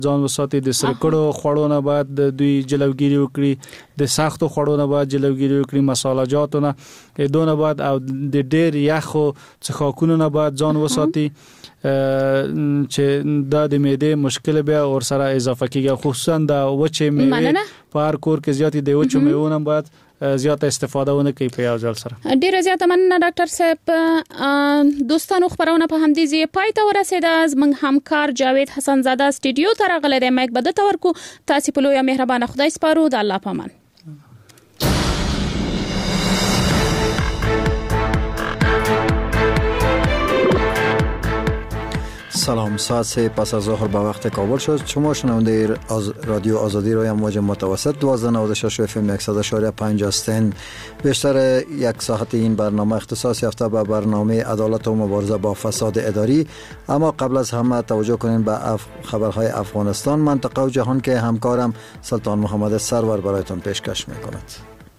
ځان وساتي. د سرکړو خوړو نه باید د دوی جلوګیری وکړي، د سختو خوړو نه باید جلوګیری وکړي، مصالحه جاتو نه دونه باید، او د ډېر یخو څښاکونو نه باید ځان وساتي چې دا د معدې مشکل بیا ور سره اضافه کیږي. خصوصا د وچې میوه په هر کور کې زیاتې د وچو میوو نه باید زیاته استفاده ونه کوي په یو ځل سره. ډیره زیاته مننه ډاکټر صاحب. دوستانو خبرونه په همدې ځای پای ته ورسیده. زموږ همکار جاوید حسن زاده سټوډیو ته راغلی دی. مایک بده تورکو. تاسو په لوی مهربانه خدای سپارو. د الله پامان. سلام. ساعت 3 پس از ظهر به وقت کابل شد. شما شنونده رادیو آزادی روی امواج متوسط 1296 اف ام 100.5 هستند. بیشتر یک ساعت این برنامه اختصاص یافته به برنامه عدالت و مبارزه با فساد اداری. اما قبل از همه توجه کنین به خبرهای افغانستان، منطقه و جهان که همکارم سلطان محمد سرور برایتان پیشکش میکند.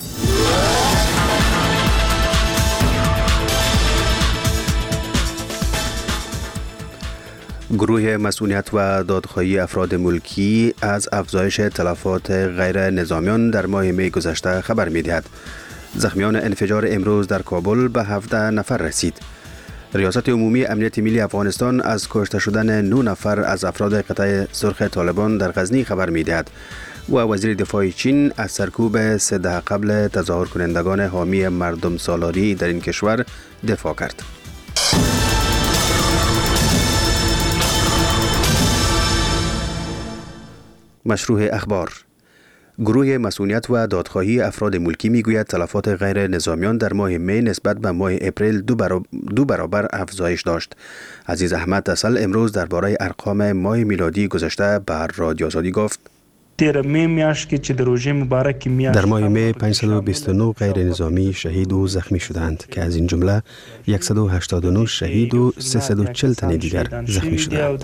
گروه مسئولیت و دادخواهی افراد ملکی از افزایش تلفات غیر نظامیان در ماه می گذشته خبر می‌دهد. زخمیان انفجار امروز در کابل به 17 نفر رسید. ریاست عمومی امنیت ملی افغانستان از کشته شدن 9 نفر از افراد قطع سرخ طالبان در غزنی خبر می‌دهد و وزیر دفاع چین از سرکوب 3 دهه قبل تظاهر کنندگان حامی مردم سالاری در این کشور دفاع کرد. مشروع اخبار. گروه مسئولیت و دادخواهی افراد ملکی میگوید تلفات غیر نظامیان در ماه می نسبت به ماه اپریل دو برابر افزایش داشت. عزیز احمد اصل امروز درباره ارقام ماه میلادی گذشته به رادیو آزادی گفت: در ماه می 529 غیر نظامی شهید و زخمی شدند که از این جمله 189 شهید و 340 تن دیگر زخمی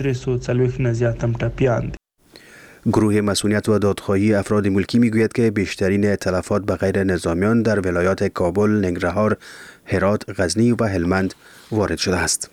شدند. گروه مسئولیت و دادخواهی افراد ملکی میگوید که بیشترین تلفات به غیر نظامیان در ولایات کابل، ننگرهار، هرات، غزنی و هلمند وارد شده است.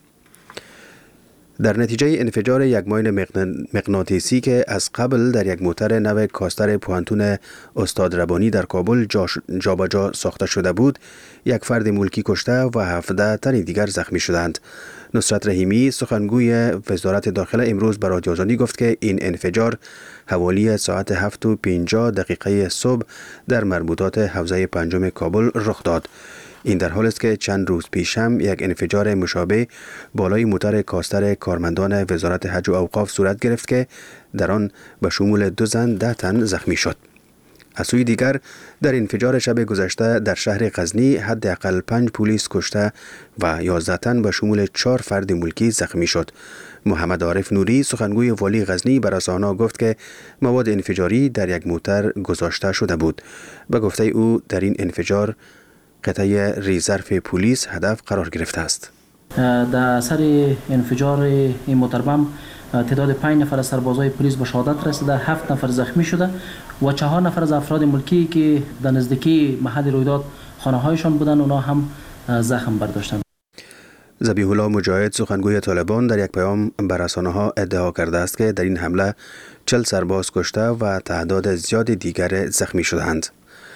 در نتیجه انفجار یک ماین مغناطیسی که از قبل در یک موتر نو کاستر پوهنتون استاد ربانی در کابل جابجا ساخته شده بود، یک فرد ملکی کشته و 17 تن دیگر زخمی شدند. نصرت رحیمی سخنگوی وزارت داخله امروز به رادیو آزادی گفت که این انفجار حوالی ساعت 7:50 صبح در مربوطات حوزه پنجم کابل رخ داد. این در حالی است که چند روز پیش هم یک انفجار مشابه بالای موتر کاستر کارمندان وزارت حج و اوقاف صورت گرفت که در آن به شمول 2 زن 10 تن زخمی شد. از سوی دیگر در انفجار شب گذشته در شهر غزنی حداقل 5 پلیس کشته و 11 تن به شمول 4 فرد ملکی زخمی شد. محمد عارف نوری سخنگوی والی غزنی به رسانه‌ها گفت که مواد انفجاری در یک موتر گذاشته شده بود. به گفته او در این انفجار قطعه ریزرف پلیس هدف قرار گرفته است. در اثر انفجار این موتر بم تعداد 5 نفر از سربازای پلیس به شهادت رسیده، 7 نفر زخمی شده و 4 نفر از افراد ملکی که در نزدیکی محل رویداد خانه‌هایشان بودند اونا هم زخم برداشتند. ذبیح الله مجاهد سخنگوی طالبان در یک پیام به رسانه‌ها ادعا کرده است که در این حمله 40 سرباز کشته و تعداد زیاد دیگر زخمی شدند.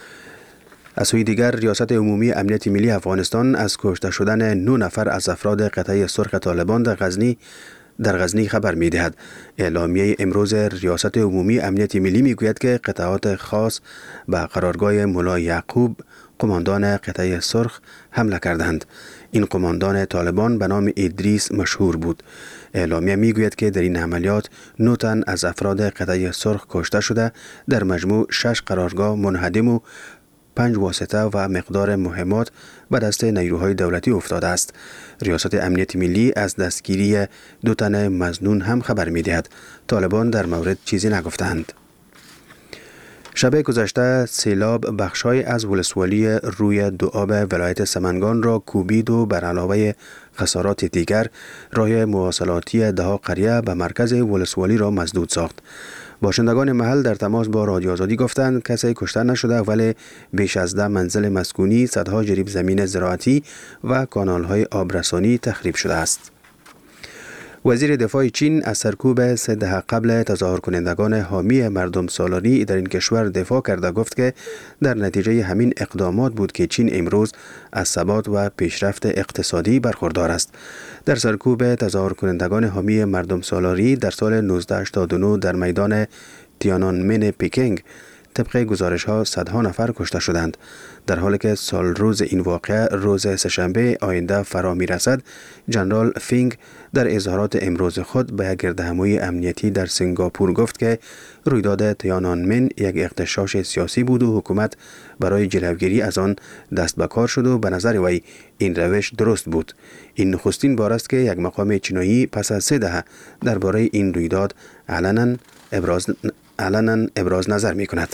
از سوی دیگر ریاست عمومی امنیت ملی افغانستان از کشته شدن 9 نفر از افراد قطعه سرخ طالبان در غزنی خبر می‌دهد. اعلامیه امروز ریاست عمومی امنیت ملی میگوید که قطعات خاص به قرارگاه ملا یعقوب قماندان قطعه سرخ حمله کردند. این قماندان طالبان به نام ادریس مشهور بود. اعلامیه میگوید که در این عملیات 9 تن از افراد قطعه سرخ کشته شده، در مجموع 6 قرارگاه منهدم و 5 واسطه و مقدار مهمات به دست نیروهای دولتی افتاده است. ریاست امنیت ملی از دستگیری 2 تن مظنون هم خبر می‌دهد. طالبان در مورد چیزی نگفتند. شب گذشته سیلاب بخشای از ولسوالی روی دوآب ولایت سمنگان را کوبید و بر علاوه خسارات دیگر راه مواصلاتی دهها قریه به مرکز ولسوالی را مسدود ساخت. باشندگان محل در تماس با رادیو آزادی گفتند کسی کشته نشده، ولی بیش از 10 منزل مسکونی، صدها جریب زمین زراعتی و کانال‌های آبرسانی تخریب شده است. وزیر دفاع چین از سرکوب 3 دهه قبل تظاهر کنندگان حامی مردم سالاری در این کشور دفاع کرده گفت که در نتیجه همین اقدامات بود که چین امروز از ثبات و پیشرفت اقتصادی برخوردار است. در سرکوب تظاهر کنندگان حامی مردم سالاری در سال 1989 در میدان تیانانمن پکینگ طبق گزارش ها صدها نفر کشته شدند. در حالی که سال روز این واقعه روز سه‌شنبه آینده فرا می رسد، جنرال فینگ در اظهارات امروز خود به یک گردهمایی امنیتی در سنگاپور گفت که رویداد تیانانمن یک اغتشاش سیاسی بود و حکومت برای جلوگیری از آن دست به کار شد و به نظر وی این روش درست بود. این نخستین بار است که یک مقام چینایی پس از 3 دهه درباره این رویداد علنا ابراز نظر می کند.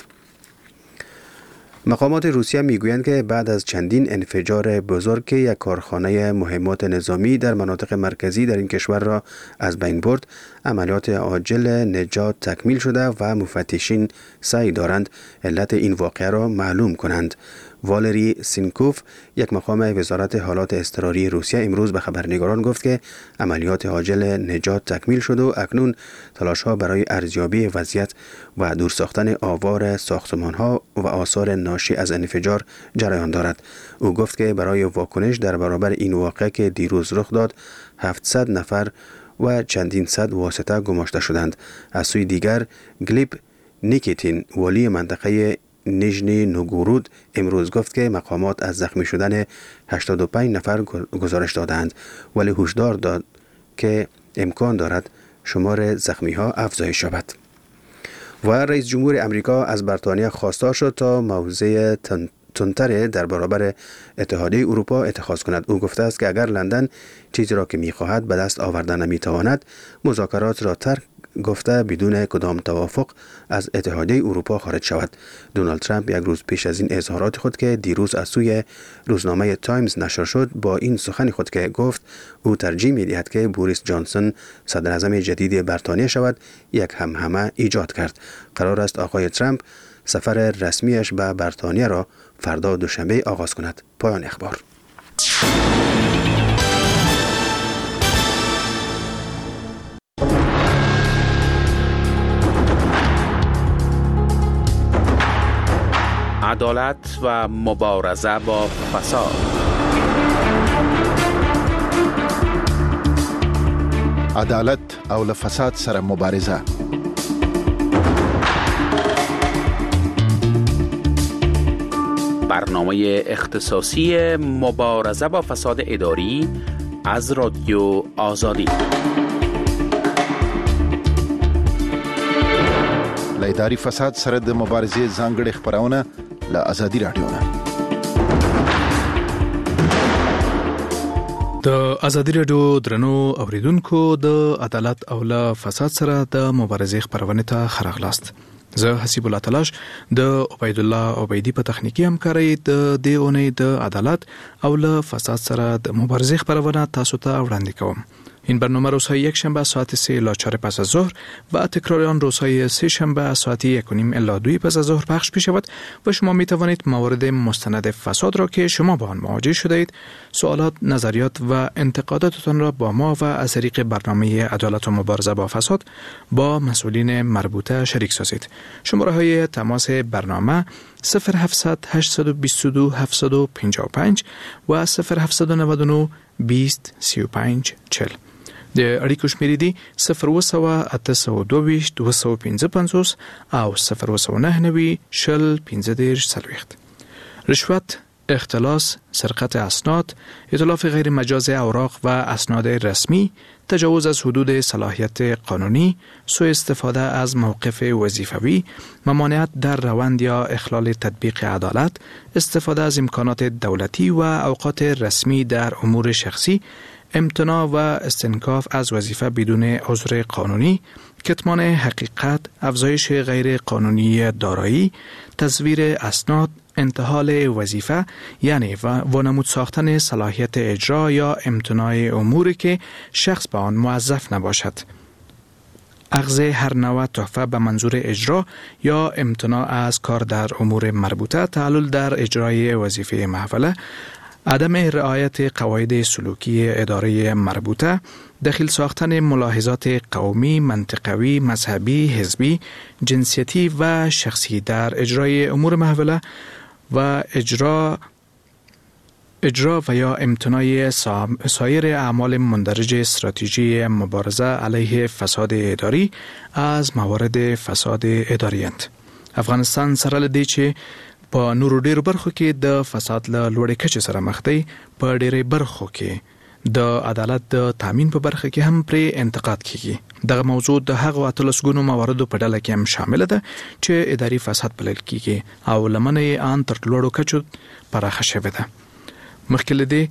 مقامات روسیه میگویند که بعد از چندین انفجار بزرگ که یک کارخانه مهمات نظامی در مناطق مرکزی در این کشور را از بین برد، عملیات عاجل نجات تکمیل شده و مفتشین سعی دارند علت این واقعه را معلوم کنند. والری سینکوف، یک مقام وزارت حالات اضطراری روسیه، امروز به خبرنگاران گفت که عملیات عاجل نجات تکمیل شد و اکنون تلاش‌ها برای ارزیابی وضعیت و دور ساختن آوار ساختمان‌ها و آثار ناشی از انفجار جریان دارد. او گفت که برای واکنش در برابر این واقعه که دیروز رخ داد 700 نفر و چندین صد واسطه گماشته شدند. از سوی دیگر گلیب نیکیتین، والی منطقه نیژنی نوگورود، امروز گفت که مقامات از زخمی شدن 85 نفر گزارش دادند، ولی هشدار داد که امکان دارد شمار زخمی ها افزایش یابد. و رئیس جمهور امریکا از بریتانیا خواستار شد تا موضع تندتر در برابر اتحادیه اروپا اتخاذ کند. او گفته است که اگر لندن چیزی را که می‌خواهد به دست آوردن نمی‌تواند، مذاکرات را ترک گفته بدون کدام توافق از اتحادیه اروپا خارج شود. دونالد ترامپ یک روز پیش از این اظهارات خود که دیروز از سوی روزنامه تایمز نشر شد، با این سخن خود که گفت او ترجیح می‌دهد که بوریس جانسون صدر اعظم جدید بریتانیا شود، یک همهمه ایجاد کرد. قرار است آقای ترامپ سفر رسمیش به بریتانیا را فردا دوشنبه آغاز کند. پایان اخبار. عدالت و مبارزه با فساد. عدالت او له فساد سره مبارزه. برنامه اختصاصی مبارزه با فساد اداری از رادیو آزادی. له اداري فساد سره د مبارزې ځانګړي خبرونه له آزادي رادیو نه. د آزادي رادیو درنو اوریدونکو، د عدالت او له فساد سره د مبارزې خبرونه ته خراغلاست. زه حسیب الله تلاش د عبید الله عبیدی په تخنیکی همکارۍ د دې اونۍ د عدالت او له فساد سره د مبارزې خبرونه تاسو ته وړاندې کوم. این برنامه روزهای یک شنبه ساعت 3 الی 4 پس از ظهر و تکرار آن روزهای سه شنبه ساعت 1:30 الی 2 پس از ظهر پخش می شود و شما می توانید موارد مستند فساد را که شما با آن مواجه شده اید، سوالات، نظریات و انتقاداتتان را با ما و از طریق برنامه عدالت و مبارزه با فساد با مسئولین مربوطه شریک سازید. شماره های تماس برنامه 0700 822 755 و 0799 20 35 40. د اړیکو شمیرې دي 0 822 255 او 0 0 رشوت، اختلاس، سرقت اسناد، اتلاف غیر مجاز اوراق و اسناد رسمی، تجاوز از حدود صلاحیت قانونی، سوء استفاده از موقف وظیفوی، ممانعت در روند یا اخلال تطبیق عدالت، استفاده از امکانات دولتی و اوقات رسمی در امور شخصی، امتناع و استنکاف از وظیفه بدون عذر قانونی، کتمان حقیقت، افزایش غیر قانونی دارایی، تزویر اسناد، انتحال وظیفه یعنی وانمود ساختن صلاحیت اجرا یا امتناع اموری که شخص به آن موظف نباشد، اخذ هر نوع تحفه به منظور اجرا یا امتناع از کار در امور مربوطه، تعلل در اجرای وظیفه محوله، عدم رعایت قواعد سلوکی اداره مربوطه، دخیل ساختن ملاحظات قومی، منطقوی، مذهبی، حزبی، جنسیتی و شخصی در اجرای امور محوله و اجرا و یا امتناع سایر اعمال مندرج استراتژی مبارزه علیه فساد اداری از موارد فساد اداری اند. افغانستان سره لدی چې په نورو ډیرو برخو کې د فساد له لوړې کچې سره مخ دی، په ډیرې برخو کې د عدالت د تامین په برخه کې هم پرې انتقاد کیږي. دغه موضوع د هغو اتلسګونو مواردو په ډله کې هم شامل ده چې اداري فساد بلل کیږي او لمنه یې ان تر لوړو کچو پراخه شوې ده. مخکې له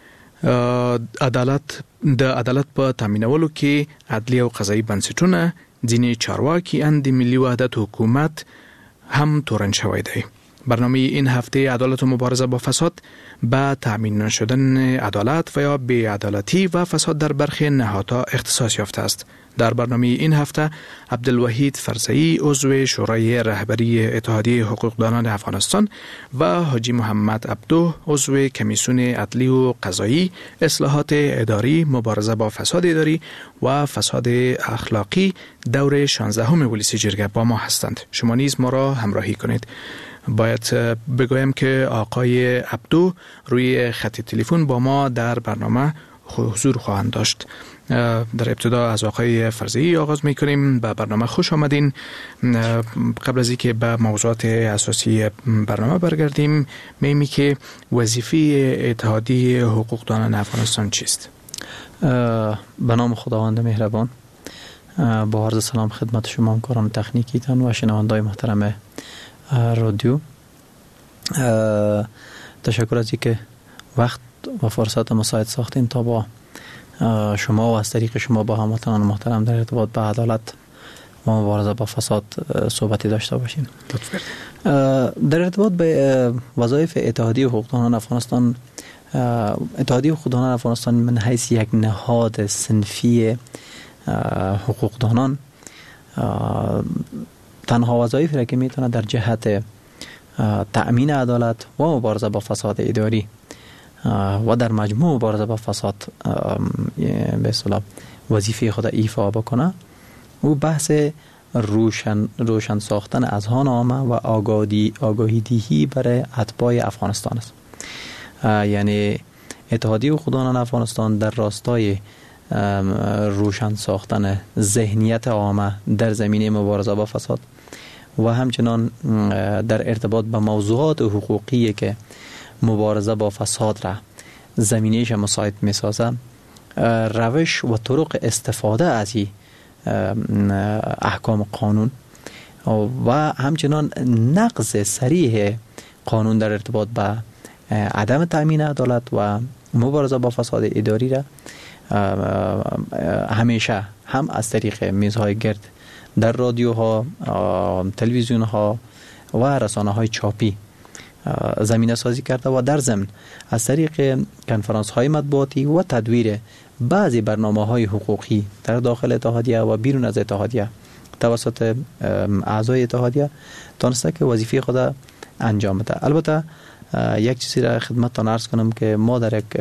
عدالت په تامینولو کې عدلي او قضایي بنسټونه، ځینې چارواکي ان د ملي وحدت حکومت هم تورن شوی دی. برنامه این هفته عدالت و مبارزه با فساد به تامین نشدن عدالت و یا بی‌عدالتی و فساد در برخی نهادها اختصاص یافته است. در برنامه این هفته عبدالوحید فرزئی عضو شورای رهبری اتحادیه حقوقدانان افغانستان و حاجی محمد عبدو عضو کمیسیون عدلی و قضایی اصلاحات اداری، مبارزه با فساد اداری و فساد اخلاقی دور 16 ولسی جرگه با ما هستند. شما نیز ما را همراهی کنید. باید بگویم که آقای عبدو روی خط تلفن با ما در برنامه حضور خواهند داشت. در ابتدا از آقای فرزئی آغاز می‌کنیم. به برنامه خوش آمدین. قبل از اینکه به موضوعات اساسی برنامه برگردیم، می‌گوییم که وظیفه اتحادیه حقوقدانان افغانستان چیست؟ به نام خداوند مهربان، با عرض سلام خدمت شما همکاران تکنیکیتان و شنونده‌های محترم رادیو. تشکر از اینکه وقت و فرصت مساعد ساختین تا با شما و از طریق شما با هموطنان محترم در ارتباط به عدالت و مبارزه با فساد صحبتی داشته باشیم. در ارتباط به وظایف اتحادیه حقوقدانان افغانستان، اتحادیه حقوقدانان افغانستان من حیث یک نهاد صنفی حقوقدانان تنها وظایفی را که میتونه در جهت تأمین عدالت و مبارزه با فساد اداری و در مجموع مبارزه با فساد به اصطلاح وظیفه خود ایفا بکنه، او بحث روشن ساختن اذهان عامه و آگاهی دهی برای اتباع افغانستان است. یعنی اتحادیه حقوقدانان افغانستان در راستای روشن ساختن ذهنیت عامه در زمینه مبارزه با فساد و همچنان در ارتباط به موضوعات حقوقی که مبارزه با فساد را زمینهش مساعد می‌سازه، روش و طرق استفاده از احکام قانون و همچنان نقض صریح قانون در ارتباط به عدم تأمین عدالت و مبارزه با فساد اداری را همیشه هم از طریق میزهای گرد در رادیوها، تلویزیونها و رسانه‌های چاپی زمینه سازی کرده و در ضمن از طریق کنفرانس‌های مطبوعاتی و تدویر بعضی برنامه‌های حقوقی در داخل اتحادیه و بیرون از اتحادیه توسط اعضای اتحادیه تونسته که وظیفه خود انجام بده. البته یک چیزی را خدمتتان عرض کنم که ما در یک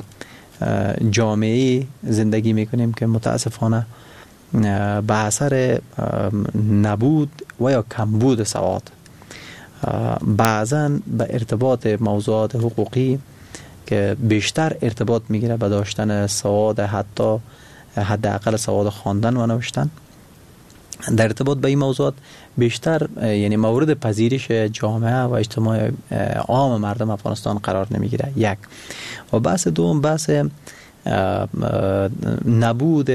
جامعه زندگی میکنیم که متاسفانه به اثر نبود و یا کمبود سواد بعضاً به ارتباط موضوعات حقوقی که بیشتر ارتباط میگیره به داشتن سواد، حتی حداقل سواد خواندن و نوشتن، در ارتباط به این موضوعات بیشتر یعنی مورد پذیرش جامعه و اجتماع عام مردم افغانستان قرار نمیگیره. یک و بحث دوم، بحث نبود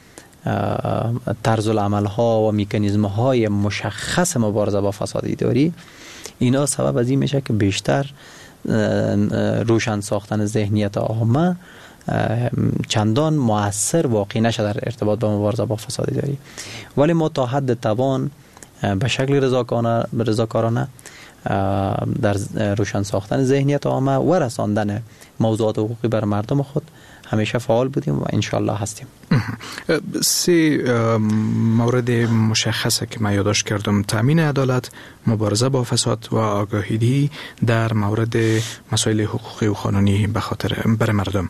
طرز العمل ها و مکانیزم های مشخص مبارزه با فساد اداری، اینا سبب از این میشه که بیشتر روشن ساختن ذهنیت عامه چندان مؤثر واقع نشه در ارتباط با مبارزه با فساد اداری. ولی ما تا حد توان به شکل رضاکارانه در روشن ساختن ذهنیت عامه و رساندن موضوعات حقوقی بر مردم خود همیشه فعال بودیم و انشالله هستیم. سه مورد مشخصه که من یادداشت کردم: تامین عدالت، مبارزه با فساد و آگاهی در مورد مسائل حقوقی و قانونی برای مردم.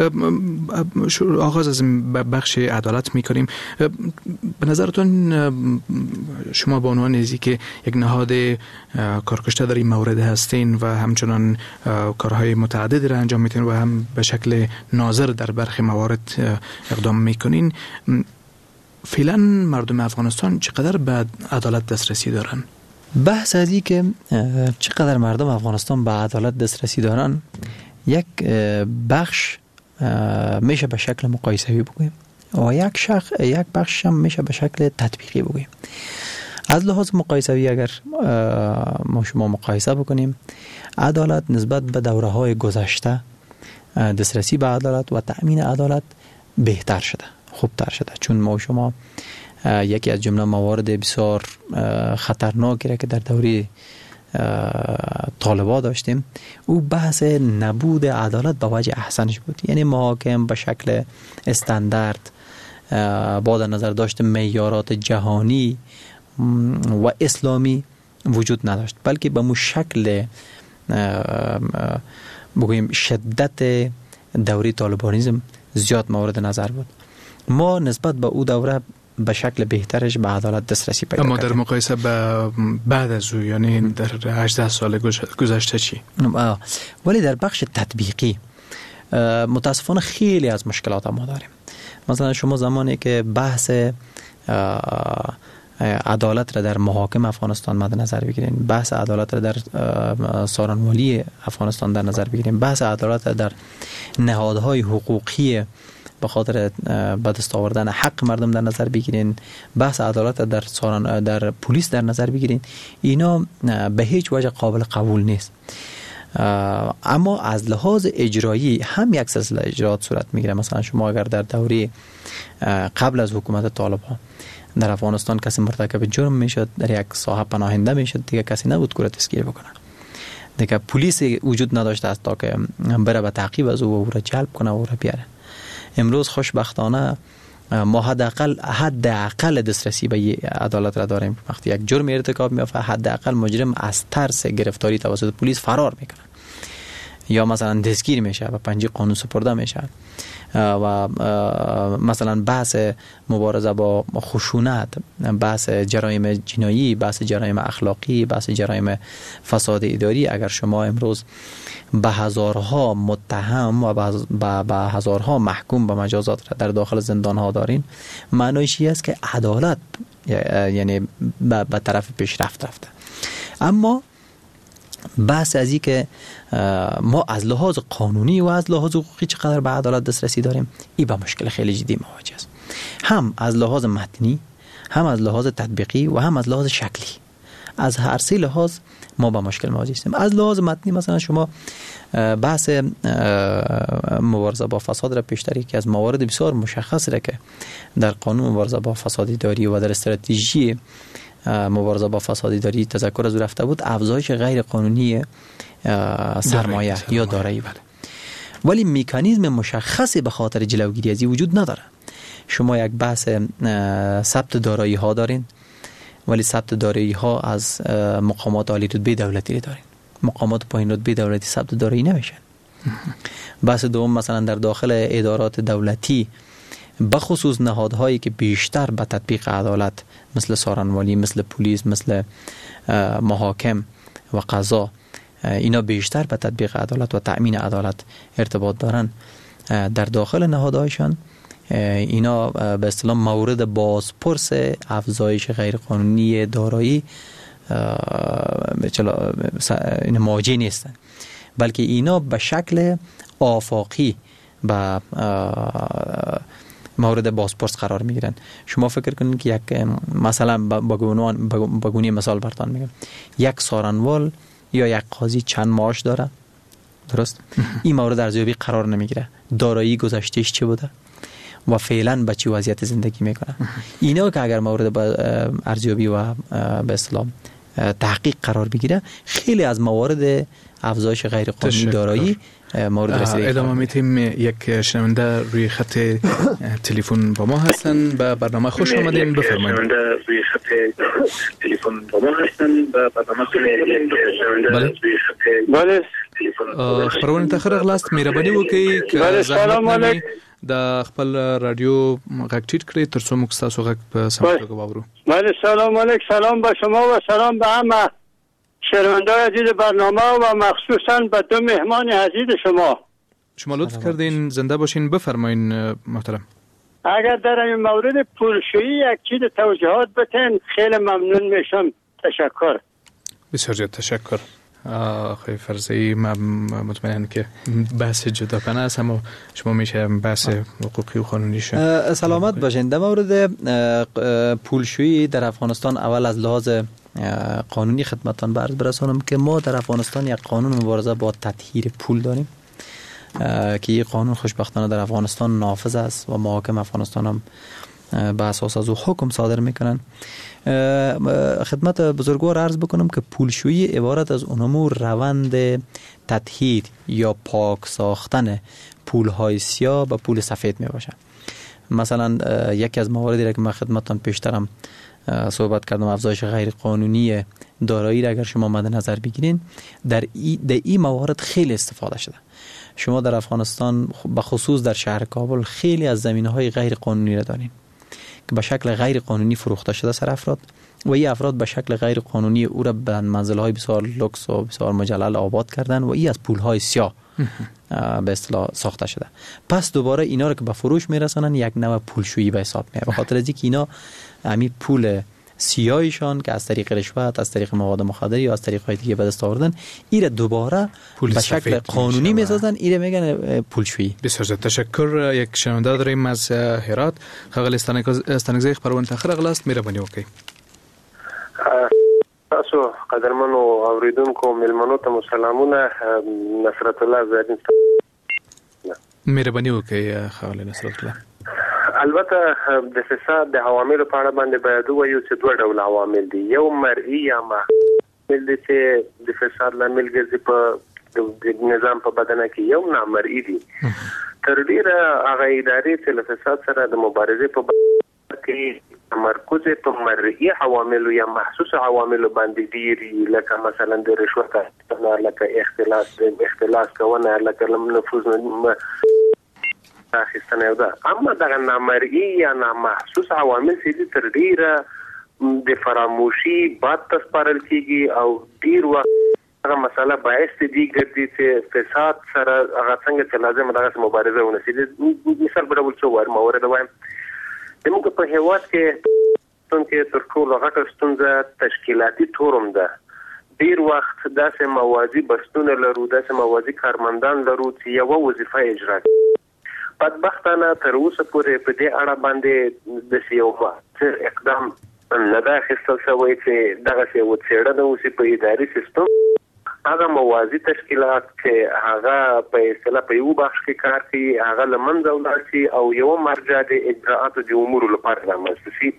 آغاز از بخش عدالت می‌کنیم. به نظرتون شما به عنوان نزدیک که یک نهاد کارکشته در این مورد هستین و همچنان کارهای متعددی را انجام میدین و هم به شکل ناظر در برخی موارد اقدام میکنین، فعلا مردم افغانستان چقدر به عدالت دسترسی دارن؟ بحث از این که چقدر مردم افغانستان به عدالت دسترسی دارن، یک بخش میشه به شکل مقایسه‌ای بگوییم و یک بخش هم میشه به شکل تطبیقی بگوییم. از لحاظ مقایسه‌ای اگر ما شما مقایسه بکنیم، عدالت نسبت به دوره‌های گذشته، دسترسی به عدالت و تأمین عدالت بهتر شده، خوبتر شده، چون ما شما یکی از جمله موارد بسیار خطرناکی را که در دوره طالبان داشتیم، او بحث نبود عدالت به وجه احسنش بود. یعنی محاکم به شکل استاندارد با در نظر داشت معیارات جهانی و اسلامی وجود نداشت، بلکه به مو شکل بگوییم شدت دوره طالبانیزم زیاد مورد نظر بود. ما نسبت به او دوره به شکل بهترش به عدالت دسترسی پیدا کردیم. اما در مقایسه بعد از او، یعنی در 18 سال گذشته چی؟ ولی در بخش تطبیقی متاسفانه خیلی از مشکلات ما داریم. مثلا شما زمانی که بحث عدالت را در محاکم افغانستان مد نظر بگیرین، بحث عدالت را در سارنوالی افغانستان در نظر بگیرین، بحث عدالت را در نهادهای حقوقی به خاطر به دست آوردن حق مردم در نظر بگیرین، بحث عدالت در پلیس در نظر بگیرین، اینا به هیچ وجه قابل قبول نیست. اما از لحاظ اجرایی هم یک سلسله اجرات صورت میگیره. مثلا شما اگر در دوره قبل از حکومت طالبان در افغانستان کسی مرتکب جرم میشد، در یک ساحه پناهنده میشد، دیگه کسی نبود که دستگیر بکنه، دیگه پلیس وجود نداشته است تا که بره به تعقیب از او را جلب کنه و او را بیاره. امروز خوشبختانه ما حداقل دسترسی به عدالت را داریم. وقتی یک جرم ارتکاب میافته، حداقل مجرم از ترس گرفتاری توسط پلیس فرار میکنه یا مثلا دستگیر میشه و پنجه قانون سپرده میشه. و مثلا بحث مبارزه با خشونت، بحث جرایم جنایی، بحث جرایم اخلاقی، بحث جرایم فساد اداری، اگر شما امروز به هزارها متهم و به هزارها محکوم به مجازات در داخل زندان ها دارین، معنیش این است که عدالت یعنی به طرف پیشرفت رفته. اما بحث از این که ما از لحاظ قانونی و از لحاظ حقوقی چقدر به عدالت دسترسی داریم، این با مشکل خیلی جدی مواجه است، هم از لحاظ متنی، هم از لحاظ تطبیقی و هم از لحاظ شکلی. از هر سه لحاظ ما با مشکل مواجه هستیم. از لحاظ متنی مثلا شما بحث مبارزه با فساد را پیشتر، که از موارد بسیار مشخص را که در قانون مبارزه با فساد اداری و در استراتژی مبارزه با فساد اداری تذکر از رفته بود، افزایش غیر قانونی سرمایه یا دارایی بود. ولی مکانیزم مشخصی به خاطر جلوگیری از این وجود نداره. شما یک بحث ثبت دارایی ها دارین، ولی ثبت دارایی ها از مقامات عالی رتبه دولتی دارین. مقامات پایین رتبه دولتی ثبت دارایی نمیشن. بحث دوم مثلا در داخل ادارات دولتی، بخصوص نهادهایی که بیشتر به تطبیق عدالت مثل سارنوالی، مثل پلیس، مثل محاکم و قضا، اینا بیشتر به تطبیق عدالت و تأمین عدالت ارتباط دارن، در داخل نهادهایشان اینا به اصطلاح مورد بازپرس افزایش غیرقانونی دارایی این مواجه نیستن، بلکه اینا به شکل آفاقی به مورد بازپرس قرار میگیرن. شما فکر کنید که یک مثلا بگونی مثال براتون میگم، یک سارنوال یا یک قاضی چند معاش داره، درست؟ این مورد ارزیابی قرار نمیگیره، دارایی گذشتهش چه بوده و فعلا به چه وضعیت زندگی میکنه. اینا که اگر مورد ارزیابی و به اصطلاح تحقیق قرار بگیره خیلی از موارد افزایش غیر قانونی دارایی مورد رسیدگی ادامه میتیم. یک شنونده روی خط تلفن با ما هستن. به برنامه خوش آمدین، بفرمایید. روی خط تلفن با ما هستن. به برنامه خوش آمدین. بله. خبرونه تاخیر اغلاست مهرباني وکړئ که زحمت نه د خپل رادیو غږ ټیټ کړئ ترڅو موږ تاسو غږ په سمه توګه واورو. بله سلام علیکم. سلام به شما و سلام به همه شنوندگان عزیز برنامه و مخصوصا به دو مهمان عزیز شما. شما لطف کردین، زنده باشین، بفرمایین محترم. اگر در این مورد پولشویی یک چیز توضیحات بدین خیلی ممنون میشم. تشکر. بسیار زیاد تشکر. آقای فرزی، من مطمئنم که بحث جداگانه است اما شما میشه بحث حقوقی و قانونیش. سلامت باشین. در مورد پولشویی در افغانستان اول از لحاظ قانونی خدمتتان عرض برسانم که ما در افغانستان یک قانون مبارزه با تطهیر پول داریم که این قانون خوشبختانه در افغانستان نافذ است و محاکم افغانستان هم به اساس از او حکم صادر میکنن. خدمت بزرگوار عرض بکنم که پولشویی عبارت از اونمو روند تطهیر یا پاک ساختن پولهای سیاه به پول سفید می باشه. مثلا یکی از مواردی را که من خدمتتان پیشترم صحبت کردم، افزایش غیر قانونی دارایی را اگر شما مد نظر بگیرین، در این موارد خیلی استفاده شده. شما در افغانستان به خصوص در شهر کابل خیلی از زمینه‌های غیر قانونی را دارین که به شکل غیر قانونی فروخته شده سر افراد و این افراد به شکل غیر قانونی او را به منزل‌های بسیار لوکس و بسیار مجلل آباد کردن و این از پول‌های سیاه به اصطلاح ساخته شده. پس دوباره اینا رو که به فروش میرسانن یک نوع پولشویی به حساب میاد، به خاطر اینکه اینا همین پول سیاهشان که از طریق رشوت، از طریق مواد مخدر یا از طریق های دیگه به دست آوردن، این دوباره به شکل قانونی میسازن، این میگن پولشویی. بسیار تشکر. یک شنونده داریم از هرات. خغل استانگزی خبرونه تاخیر اغلاست، مهرباني وکړئ. تاسو قدرمنو اوریدونکو ملمنو ته سلامونه. نصرت الله زادین. مهرباني وکړئ خغل نصرت الله. البته د فساد د عواملو په اړه باندې باید وایو چې دوه ډول عوامل دي. یو مرئی یا محمل دي چې د فساد لامل ګرځي په نظام په بدنه کې، یو نامرئی دي. تر ډیره هغه ادارې چې له فساد سره د مبارزې په برخه کې تمرکز په مرئی عواملو یا محسوس عواملو باندې دي، لکه مثلا د رشوت اخیستنه، لکه اختلاس کونه، لکه نفوذ اخیستنه ده. اما دغه نامرئی یا نامحسوس عوامل چې تر ډیره د فراموشي باد تسپارل کیږي او ډیر وخت هغه مسله باعث دي ګرځي چې فساد سره هغه څنګه چې لازم دغه مبارزه ونشي. مثال په ډول څو موارد وایم. موږ په هیواد کې تر ټولو غټه ستونزه تشکیلاتي تورم ده. ډیر وخت داسې موازی بستونه لرو، داسې موازی کارمندان لرو چې یو وظیفه اجرا کوي. بدبختانه تر اوسه پورې په دې اړه باندې د سیاو اقدام نه ده اخیستل شوی چې دغه یو څېړنه وشي په اداري سیستم. هغه موازی تشکیلات چې هغه په اصطلاح په یو بخش کې کار کوي، هغه له منځه ولاړ شي او یو مرجع د اجراءاتو د امورو لپاره رامنځته شي.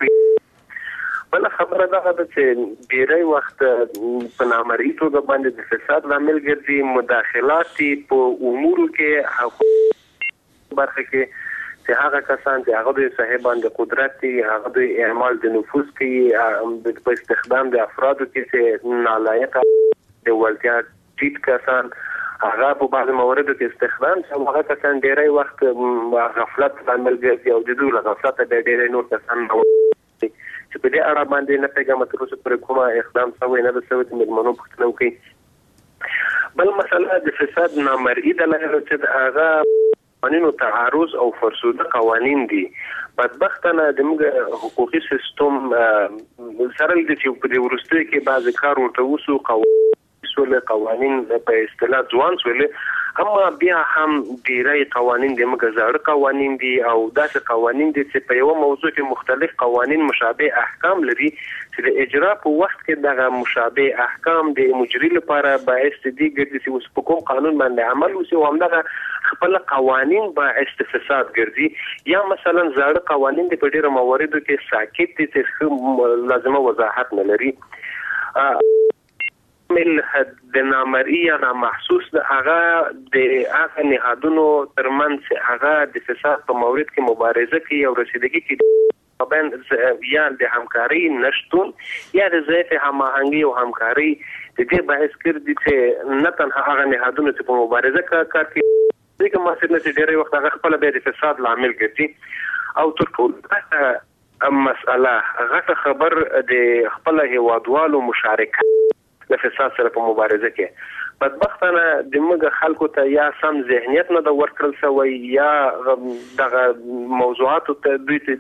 بل خبره ده چې ډیری وخت په نامرئی توګه باندې د فساد لامل ګرځي مداخلات په امورو کې برخه کې چې هغه کسان چې هغه د صاحبان د قدرت دي، هغه د اعمال د نفوذ کې په استخدام د افرادو کې چې نالایق د ولتیا ټیټ کسان هغه په بعض مواردو کې استخدام او هغه کسان ډیری وخت غفلت لامل ګرځي او د دوی له غفلت د ډیری نور کسان چې په دې اړه باندې نه پیغام تر اوسه پورې کومه اقدام شوی نه ده شوی چې ملمنو پوښتنه وکړي. بل مسله د فساد نامرئی دلایل چې هغه قوانینو تعارض او فرسوده قوانین دي. بدبختانه د موږ حقوقي سیستم سره د چې په دې ورستۍ کې بعض کار ورته وسو قوانین په اصطلاح ځوان سول، اما بیا هم ډیری قوانین د موږ زاړه قوانین دي او داسې قوانین دي چې په یو موضوع کې مختلف قوانین مشابه احکام لري چې د اجرا په وخت کې دغه مشابه احکام د مجري لپاره باعث دي ګرځي چې اوس په کوم قانون باندې عمل وشي او همدغه خپل قوانین باعث فساد ګرځي. یا مثلا زاړه قوانین د په ډیرو مواردو کې ساکت دي چې لازمه وضاحت نه لري. مل د نامرئی یا نامحسوس د هغه د نهادونو ترمنځ هغه د فساد په مورد کې مبارزه کوي او رسیدګي کې بین یا د همکاري نشټون یا د ضعیف هماهنګي او همکاري د دې باعث کړي چې نه تنها هغه نهادونو چې په مبارزه کار کوي دغه مسله چې ډېری وخت هغه خپل به د فساد لامل ګرځي او تر ټولو مسأله هغه خبر د خپل هیوادوالو مشارکت د فساد سره په مبارزه کې بدبختانه د موږ خلکو ته یا سم ذهنیت نه د ورکړل سوی یا دغه موضوعات ته دوی ته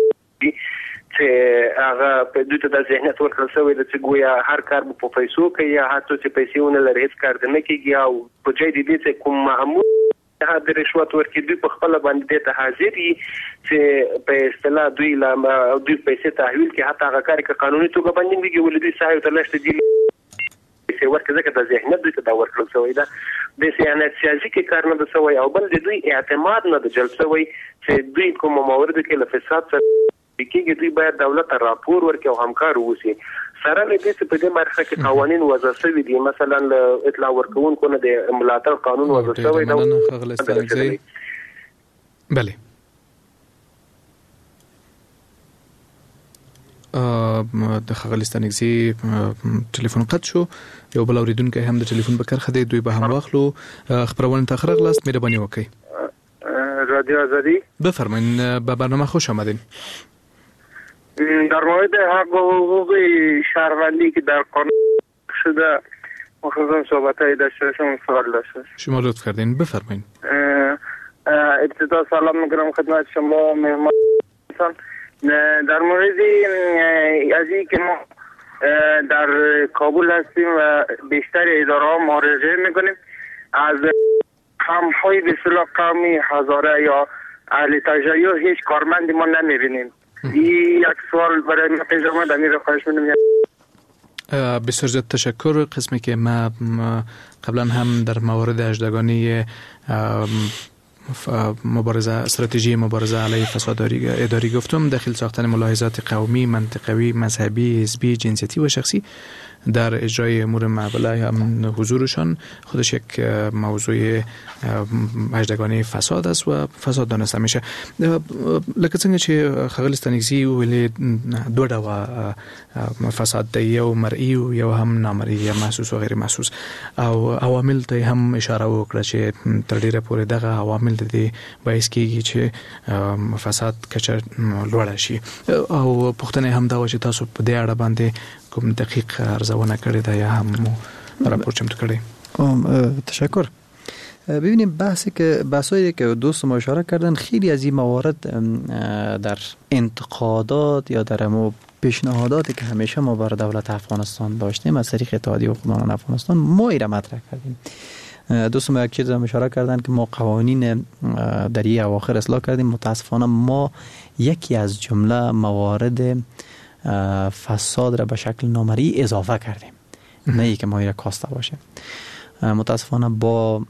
چې هغه په دوی ته د ذهنیت ورکړل سوی چې ګویا هر کار په پیسو کې یا هڅه چې پیسې ونه لري هیڅ کار نه کیږي او په ځای دې چې کوم معمول د رشوت ورکې دوی په خپل باندې ته حاضر دي چې په اصطلاح دوی پیسې تحویل کې حتی هغه کار کې قانوني توګه باندې ویږي ولې دوی صاحب ته لشت دي ورکه ځکه د ذهنیت دوی ته دا ورکړل شوی ده د سیاست سیاسي کې کار نه شوی او بل د دوی اعتماد نه د جلب شوی چې دوی کوم موارد کې له فساد سره کېږي دوی باید دولت ته راپور ورکړي او همکار ووسی سره له دې چې په دې مرحله کې قوانين وضع شوي دي مثلا اطلاع ورکوونکو نه د ملاتړ قانون وضع شوی دی بله د خغلستانګزي ټلیفون قطع شو یو بل اوریدونکو هم د ټلیفون په کرخه دی دوی به هم واخلو خبرونه ته خرغ لاست مهرباني وکړئ رادیو آزادی بفرمایید به برنامه خوش آمدین در مورد حق و حقوق شهروندی که در قانون شده مخصوصا صحبت‌های داشته شما سوال داشته شما لطف کردین بفرمایید ابتدا سلام می‌کنم خدمت شما مهمان در مورد از این که ما در کابل هستیم و بیشتر اداره ها مراجعه میکنیم از همهای به اصطلاح قومی هزاره یا اهل تشیع هیچ کارمندی ما نمیبینیم این یک سوال برای ما پیش آمد امیر خواهش می‌کنم بسیار زیاد تشکر قسمی که ما قبلا هم در موارد اجدگانی استراتژی مبارزه علیه فساد اداری گفتم داخل ساختن ملاحظات قومی، منطقوی، مذهبی، حزبی، جنسیتی و شخصی در اجرای امور معامله هم حضورشان خودش یک موضوع اجدگانی فساد است و فساد دانسته میشه. لکه څنګه چې خغلستانګزي ویلي دوه ډول فساد دی یو مرئی او یو هم نامرئی یا محسوس او غیر محسوس او عوامل ته هم اشاره وکړه چې تر ډیره پورې دغه عوامل د دې باعث کیږي چې فساد کچه لوړ شي او پښتنه هم دا و چې تاسو په دې اړه باندې کوم دقیق ارزونه کړی دا یا هم راپور چمتو کړی تشکر. ببینیم بحثایی که دوست ما اشاره کردن خیلی از این موارد در انتقادات یا در پیشنهاداتی که همیشه ما برای دولت افغانستان داشتیم از طریق اتحادیه حقوقدانان افغانستان ما ایره مطرح کردیم. دوست ما یک چیز هم اشاره کردن که ما قوانین در این اواخر اصلاح کردیم. متاسفانه ما یکی از جمله موارد فساد را به شکل نامرئی اضافه کردیم نه ای که ما ایره کاسته باشه. متاسفانه با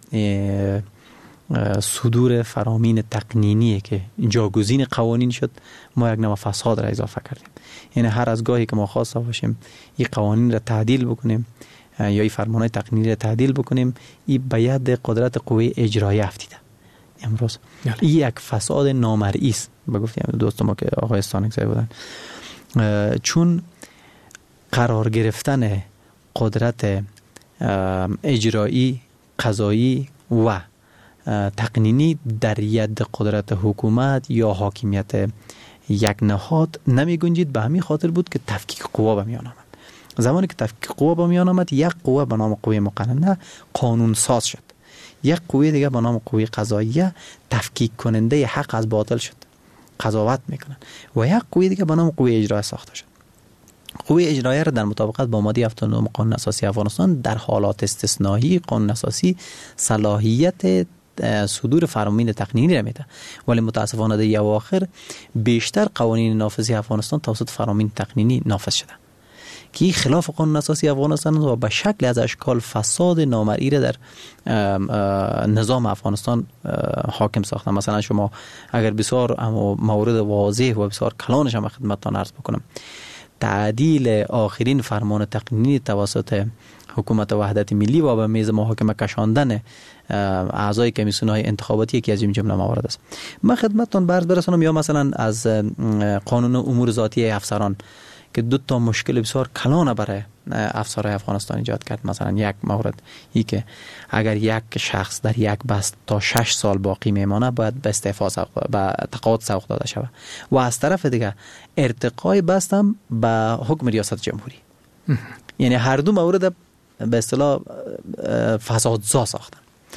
صدور فرامین تقنینی که جاگزین قوانین شد ما یک نوع فساد را اضافه کردیم. یعنی هر از گاهی که ما خواسته باشیم این قوانین را تعدیل بکنیم یا این فرمانهای تقنینی را تعدیل بکنیم این به ید قدرت قوه اجرایی افتیده امروز. این یک فساد نامرئی است. بگفتیم دوست ما که آقای استانکزی بودن چون قرار گرفتن قدرت اجرایی، قضایی و تقنینی در ید قدرت حکومت یا حاکمیت یک نهاد نمی گنجید. به همین خاطر بود که تفکیک قوا به میان آمد. زمانی که تفکیک قوا به میان آمد یک قوه به نام قوه مقننه قانون ساز شد، یک قوه دیگه به نام قوه قضاییه تفکیک کننده حق از باطل شد، قضاوت میکنن، و یک قوه دیگه به نام قوه اجرایی ساخته شد. قوه اجرایی را در مطابقت با ماده 79 قانون اساسی افغانستان در حالات استثنایی قانون اساسی صلاحیت صدور فرامین تقنینی را میده، ولی متاسفانه در اواخر بیشتر قوانین نافذی افغانستان توسط فرامین تقنینی نافذ شده که خلاف قانون اساسی افغانستان و به شکل از اشکال فساد نامرئی را در نظام افغانستان حاکم ساختن. مثلا شما اگر بسیار موارد واضح و بسیار کلانش هم خدمتتان عرض بکنم، تعدیل آخرین فرمان تقنینی توسط حکومت وحدت ملی و به میز محاکمه کشاندن اعضای کمیسیون‌های انتخاباتی یکی از این جمله موارد است. من خدمتتون عرض برسانم یا مثلا از قانون امور ذاتی افسران که دو تا مشکل بسیار کلان برای افسرهای افغانستان ایجاد کرد. مثلا یک مورد ای که اگر یک شخص در یک بست تا 6 سال باقی میمانه باید به استعفا به تقاعد سوق داده شود و از طرف دیگه ارتقای بست هم به حکم ریاست جمهوری. یعنی هر دو مورد به اصطلاح فسادزا ساختن.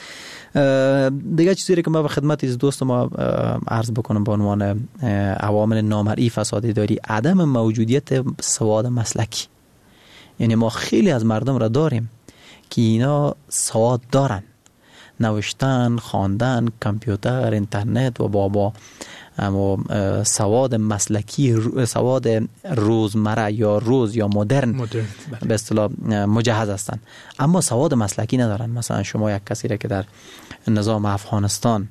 دیگه چیزی که ما به خدمت از دوست ما عرض بکنم به عنوان عوامل نامرئی فساد اداری، عدم موجودیت سواد مسلکی. یعنی ما خیلی از مردم را داریم که اینا سواد دارن، نوشتن، خواندن، کامپیوتر، اینترنت و بابا، اما سواد مسلکی، سواد روزمره یا روز یا مدرن به اصطلاح مجهز هستند، اما سواد مسلکی ندارن. مثلا شما یک کسی را که در نظام افغانستان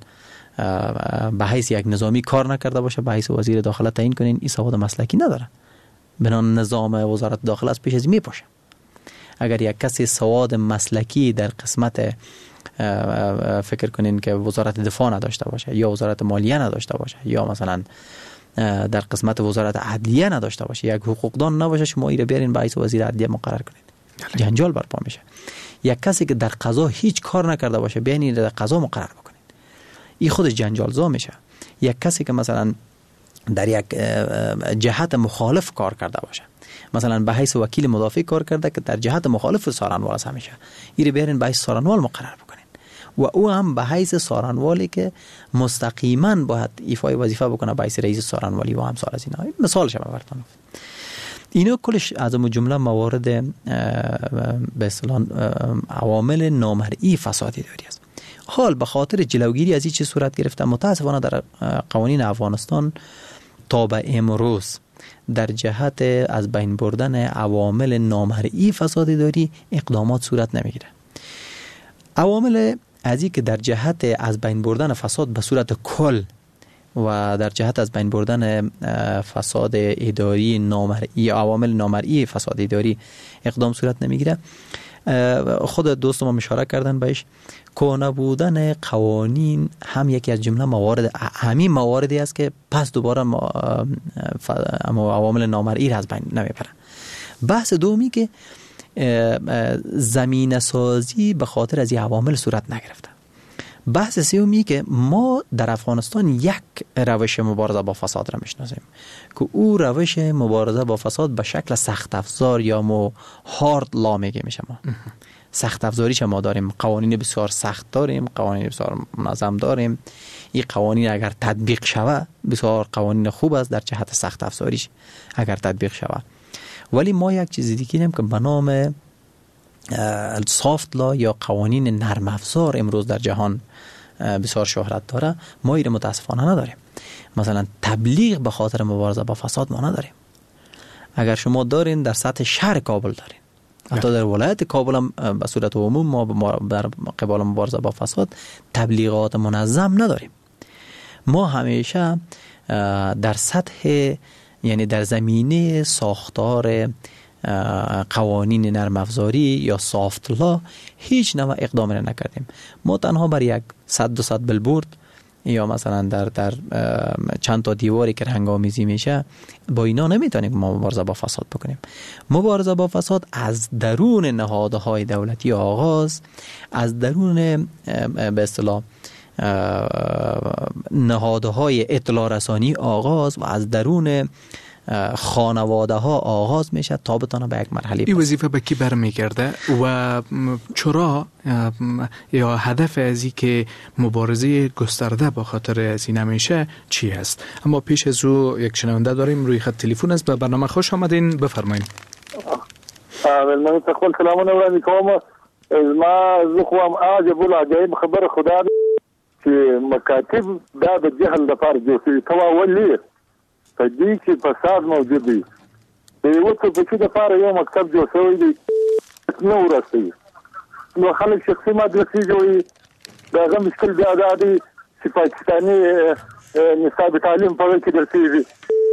به حیث یک نظامی کار نکرده باشه به حیث وزیر داخله تعیین کنین، این سواد مسلکی نداره. بنان نظام وزارت داخله از پیش از میپاشه. اگر یک کسی سواد مسلکی در قسمت فکر کنین که وزارت دفاع نداشته باشه یا وزارت مالیه نداشته باشه یا مثلا در قسمت وزارت عدلیه نداشته باشه، یک حقوقدان نباشه، شما ایره بیارین به حیث وزیر عدلیه مقرر کنید، جنجال برپا میشه. یک کسی که در قضا هیچ کار نکرده باشه بیاین در قضا مقرر بکنید، این خودش جنجالزا میشه. یک کسی که مثلا در یک جهت مخالف کار کرده باشه، مثلا به حیث وکیل مدافع کار کرده که در جهت مخالف سارنوال است، همیشه ایره بیارین به حیث سارنوال مقرر بکنین و او هم به حیث سارنوالی که مستقیما باید ایفای وظیفه بکنه به حیث رئیس سارنوالی و همسال از اینا. مثال شما براتون اینا کلش از جمله موارد به اصطلاح عوامل نامرئی فساد اداری است. حال به خاطر جلوگیری از این چیز صورت گرفته متاسفانه در قوانین افغانستان تا به امروز در جهت از بین بردن عوامل نامرئی فساد اداری اقدامات صورت نمیگیره. عوامل ازی که در جهت از بین بردن فساد به صورت کل و در جهت از بین بردن فساد اداری نامرئی، عوامل نامرئی فساد اداری اقدام صورت نمیگیره. خود دوست ما اشاره کردن بهش، کهنه بودن قوانین هم یکی از جمله موارد، همین مواردی است که پس دوباره عوامل نامرئی را از بین نمیبره. بحث دومی که زمینه سازی به خاطر از این عوامل صورت نگرفته. بحث سومی که ما در افغانستان یک روش مبارزه با فساد را میشناسیم که او روش مبارزه با فساد به شکل سخت افزار یا هارد لا میگه میشه. ما سخت افزاری چه ما داریم، قوانین بسیار سخت داریم، قوانین بسیار منظم داریم. این قوانین اگر تطبیق شود بسیار قوانین خوب است در جهت سخت افزاریش اگر تطبیق شود. ولی ما یک چیز دیگه داریم که به نام سافت لا یا قوانین نرم افزار امروز در جهان بسیار شهرت داره، ما این متاسفانه نداریم. مثلا تبلیغ به خاطر مبارزه با فساد ما نداریم. اگر شما دارین در سطح شهر کابل دارین، حتی در ولایت کابل هم به صورت عموم ما در قبال مبارزه با فساد تبلیغات منظم نداریم. ما همیشه در سطح، یعنی در زمینه ساختار قوانین نرم افزاری یا سافت لا هیچ نوع اقدامی نکردیم. ما تنها بر یک 100-200 بلبورد یا مثلا در چند تا دیواری که هنگامیزی میشه با اینا نمیتونیم ما مبارزه با فساد بکنیم. مبارزه با فساد از درون نهادهای دولتی آغاز، از درون به اصطلاح نهادهای اطلاع رسانی آغاز و از درون خانواده ها آغاز میشه تا بتونه به یک مرحله. این وظیفه به کی برمیگرده و چرا یا هدف از این که مبارزه گسترده با خاطر از این نمیشه چی هست؟ اما پیش از او یک شنونده داریم روی خط تلفن است. به برنامه خوش آمدین، بفرمایید. من تقول سلامونه وړاندې کوم. زه خو هم عجب العجایب خبر خدا چې مکاتب دا د جهل لپاره جوړ شوي تواولي په دې کې فساد موجود دی. د یو څه په کې لپاره یو مکتب جوړ شوی دی نو ورسوي، نو خلک شخصي مدرسې جوړي. دغه مشکل بیا دا دی چې پاکستاني نصاب تعلیم په کې درسېږي،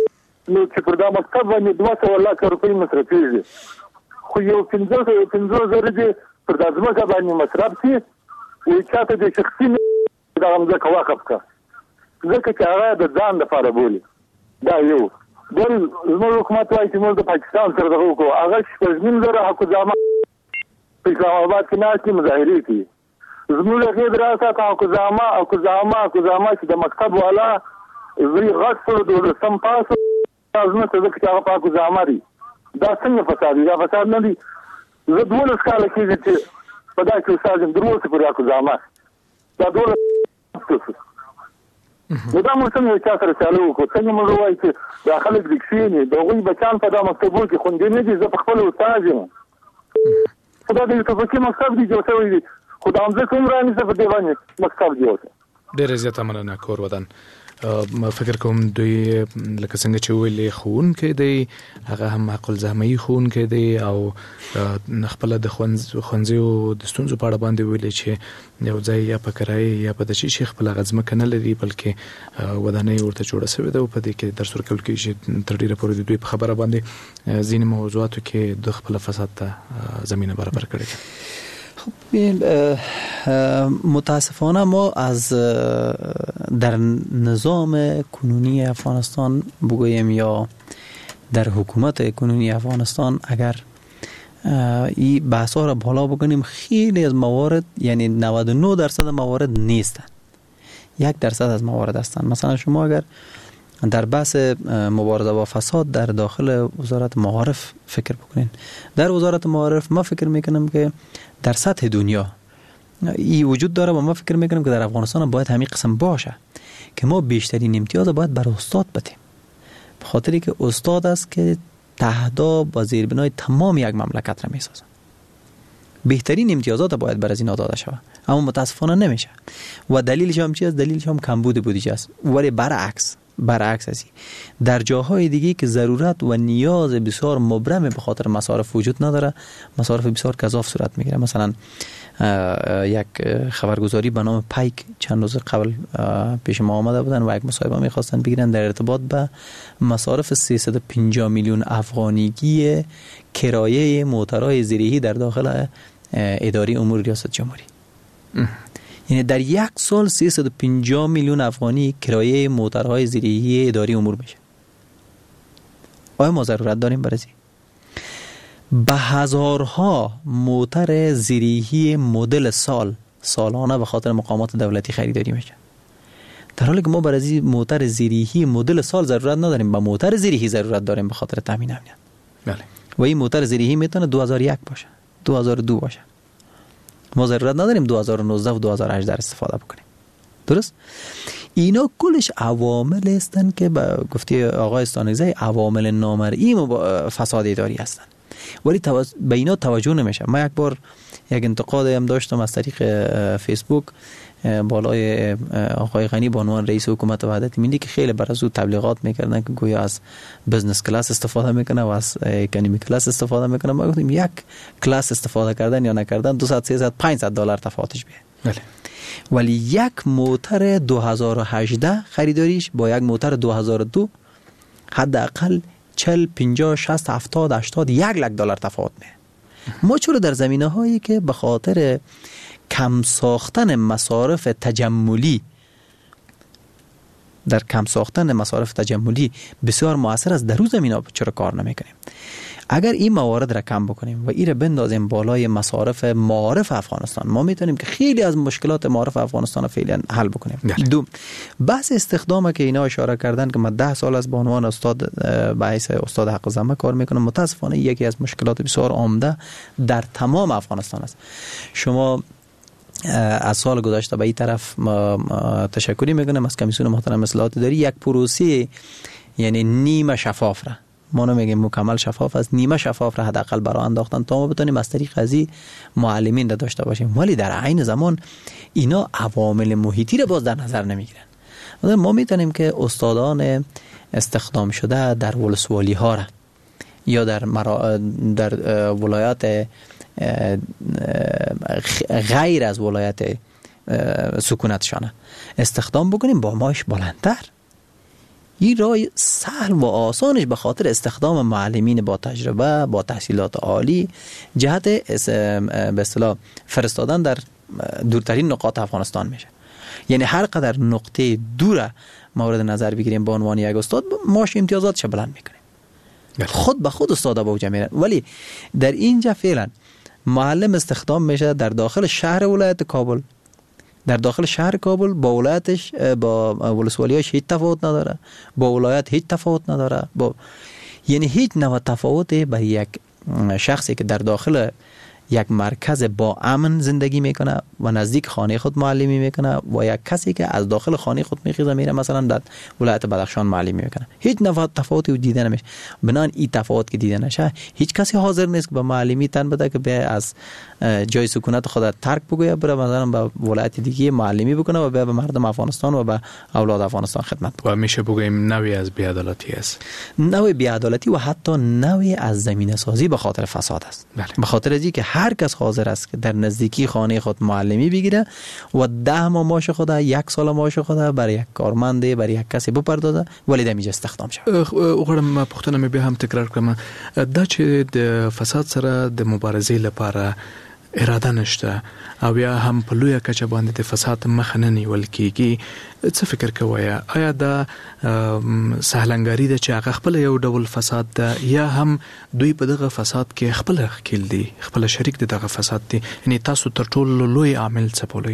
نو چې پر دا مکتب باندې 200 لک روپۍ مصرفېږي خو یو 15,000 دې پر د ځمکه باندې مصرف شي وي چاته د شخصي د ځمکه وقف کا ځکه چې هغه د ځان لپاره بولي دا یو بل زموږ حکومت وايي چې موږ د پاکستان سره دغه وکړو هغه شپږ زره حکومت په اسلام آباد کې ناشې مظاهرې کوي زموږ غیر راځه حکومت چې د مکتب والا زی غټ سره د سم پاس لازم ته ځکه چې هغه پاکو ځامري دا څنګه فساد دا فساد نه دي زه 12 کال کې چې په دا کې استاد دروازه پر پاکو ځامه دا 12 دا موږ څنګه چې تاسو سره وکړو څنګه موږ وایو چې دا خلک د کښینې د غوي بچان په دا مکتبو کې خوندې نه دي زه په خپل استاد یم خدای دې ته پکې مکتب دی جوړ شوی دی خدای همزه کوم راني څه په دی باندې مکتب جوړ ډېر زیات مننه کور ودان فکر کوم دوی لکه څنګه چې ویلې خون کې دی هغه هم عقل زحمي خون کې دی او خپل د خونځي او د ستونزو په اړه باندې ویلې چې یو ځای یا په کرای یا په د شي خپل غزمه کنه لري بلکې ودانۍ ورته جوړه شوې ده او په دې کې درس ورکول کېږي تر ډیره پورې دوی په خبره باندې ځینې موضوعاتو کې د خپل فساد ته زمينه برابر کړې ده. متاسفانه ما از در نظام کنونی افغانستان بگوییم یا در حکومت کنونی افغانستان اگر این بحثا را بالا بکنیم خیلی از موارد یعنی 99% موارد نیستند 1% از موارد هستند. مثلا شما اگر در بحث مبارزه با فساد در داخل وزارت معارف فکر بکنین در وزارت معارف ما فکر میکنم که در سطح دنیا این وجود داره و ما فکر میکنم که در افغانستان باید همین قسم باشه که ما بیشترین امتیاز باید بر استاد بدیم به خاطری که استاد است که تهدا با زیربنای تمام یک مملکت را میسازه بهترین امتیازات باید بر از اینا داده شود اما متاسفانه نمیشه و دلیلش هم چی است دلیلش هم کمبود بودجه است ولی برعکس است در جاهای دیگه که ضرورت و نیاز بسیار مبرم به خاطر مصارف وجود نداره مصارف بسیار گزاف صورت میگیره. مثلا یک خبرگزاری به نام پایک چند روز قبل پیش ما آمده بودن و یک مصاحبه میخواستن بگیرن در ارتباط به مصارف 350 میلیون افغانیگی کرایه موترهای زیرهی در داخل اداره امور ریاست جمهوری یعنی در یک سال 350 میلیون افغانی کرایه موترهای زیرهی اداری امور میشه. آیا ما ضرورت داریم برای به هزارها موتر زیرهی مدل سالانه به خاطر مقامات دولتی خریداری میشه در حالی که ما برای موتر زیرهی مدل سال ضرورت نداریم به موتر زیرهی ضرورت داریم به خاطر تامین امنیت. بله. و این موتر زیرهی میتونه 2001 باشه 2002 باشه ما ضرورت نداریم 2019 و 2018 استفاده بکنیم. درست؟ اینا کلش عوامل هستند که به گفته آقای استانگزی عوامل نامرئی فساد اداری هستند ولی به اینا توجه نمیشه. ما یک بار یک انتقاد هم داشتم از طریق فیسبوک بالای آقای غنی به عنوان رئیس حکومت وحدت ملی که خیلی بر از او تبلیغات میکردن که گویا از بزنس کلاس استفاده میکنه و از اکانومی کلاس استفاده میکنه. ما گفتیم یک کلاس استفاده کردن یا نکردن 200 300 500 دلار تفاوتش بیه. بله. ولی یک موتر 2018 خریداریش با یک موتر 2002 حداقل 40 50 60 70 80 1 لک دلار تفاوت میه. ما چرا در زمینه هایی که به خاطر کم ساختن مصارف تجملی بسیار مؤثر است در روز زمینه چرا کار نمیکنیم؟ اگر این موارد را کم بکنیم و این را بندازیم بالای مصارف معارف افغانستان ما میتونیم که خیلی از مشکلات معارف افغانستان فعلا حل بکنیم. دو بحث استخدام که اینا اشاره کردن که من 10 سال از به عنوان استاد به حیث استاد حق زحمه کار میکنم متاسفانه یکی از مشکلات بسیار عمده در تمام افغانستان است. شما از سال گذشته به این طرف تشکری میکنم از کمیسیون محترم اصلاحات اداری یک پروسه یعنی نیمه شفاف را ما نمیگیم مکمل شفاف است نیمه شفاف را حداقل برای انداختن تا ما بتونیم از طریق ازی معلمین را داشته باشیم ولی در عین زمان اینا عوامل محیطی را باز در نظر نمیگیرن. ما میتونیم که استادان استخدام شده در ولسوالی ها را یا در ولایات غیر از ولایت سکونتشانه استخدام بکنیم با معاش بلندتر این راه سهل و آسانش به خاطر استخدام معلمین با تجربه، با تحصیلات عالی، جهت به اصطلاح فرستادن در دورترین نقاط افغانستان میشه. یعنی هر قدر نقطه دور مورد نظر بگیریم به عنوان یک استاد، ماش امتیازاتش بلند میکنیم، خود به خود استادا به اوج میرن. ولی در اینجا فعلا معلم استخدام میشه در داخل شهر ولایت کابل، در داخل شهر کابل با ولایتش، با ولسوالیاش هیچ تفاوت نداره، با ولایت هیچ تفاوت نداره، یعنی هیچ نوع تفاوتی برای یک شخصی که در داخل یک مرکز با امن زندگی میکنه و نزدیک خانه خود معلمی میکنه و یک کسی که از داخل خانه خود میخیزه میره مثلا در ولایت بدخشان معلمی میکنه، هیچ نوع تفاوتی دیده نمیشه. بنان این تفاوت که دیده نشه، هیچ کسی حاضر نیست که به معلمی تن بده که به از جای سکونت خود ترک بگویه بره مثلا به ولایت دیگه معلمی بکنه و به مردم افغانستان و به اولاد افغانستان خدمت بکنه. و میشه بگوییم نوعی از بی‌عدالتی است، نوع بی‌عدالتی و حتی نوعی از زمینه سازی به خاطر فساد است. به خاطر از اینکه هر کس حاضر است که در نزدیکی خانه خود معلمی بگیره و 10 ماه معاش خود، 1 سال معاش خود برای یک کارمند، برای یک کسی بپردازه، ولی دمیج استخدام شه. غواړم پښتنه مې به هم تکرار کړم، دا چې د فساد سره د مبارزې لپاره اراده نشته او یا هم په لویه کچه باندې د فساد مخه نه نیول کیږي، څه فکر کوئ؟ آیا دا سهلنګاری ده چې هغه خپل یو ډول فساد ده یا هم دوی په دغه فساد کې خپل ښکیل دي، خپل شریک دي دغه فساد دي؟ یعنی تاسو تر ټولو لوی عامل څه بولئ؟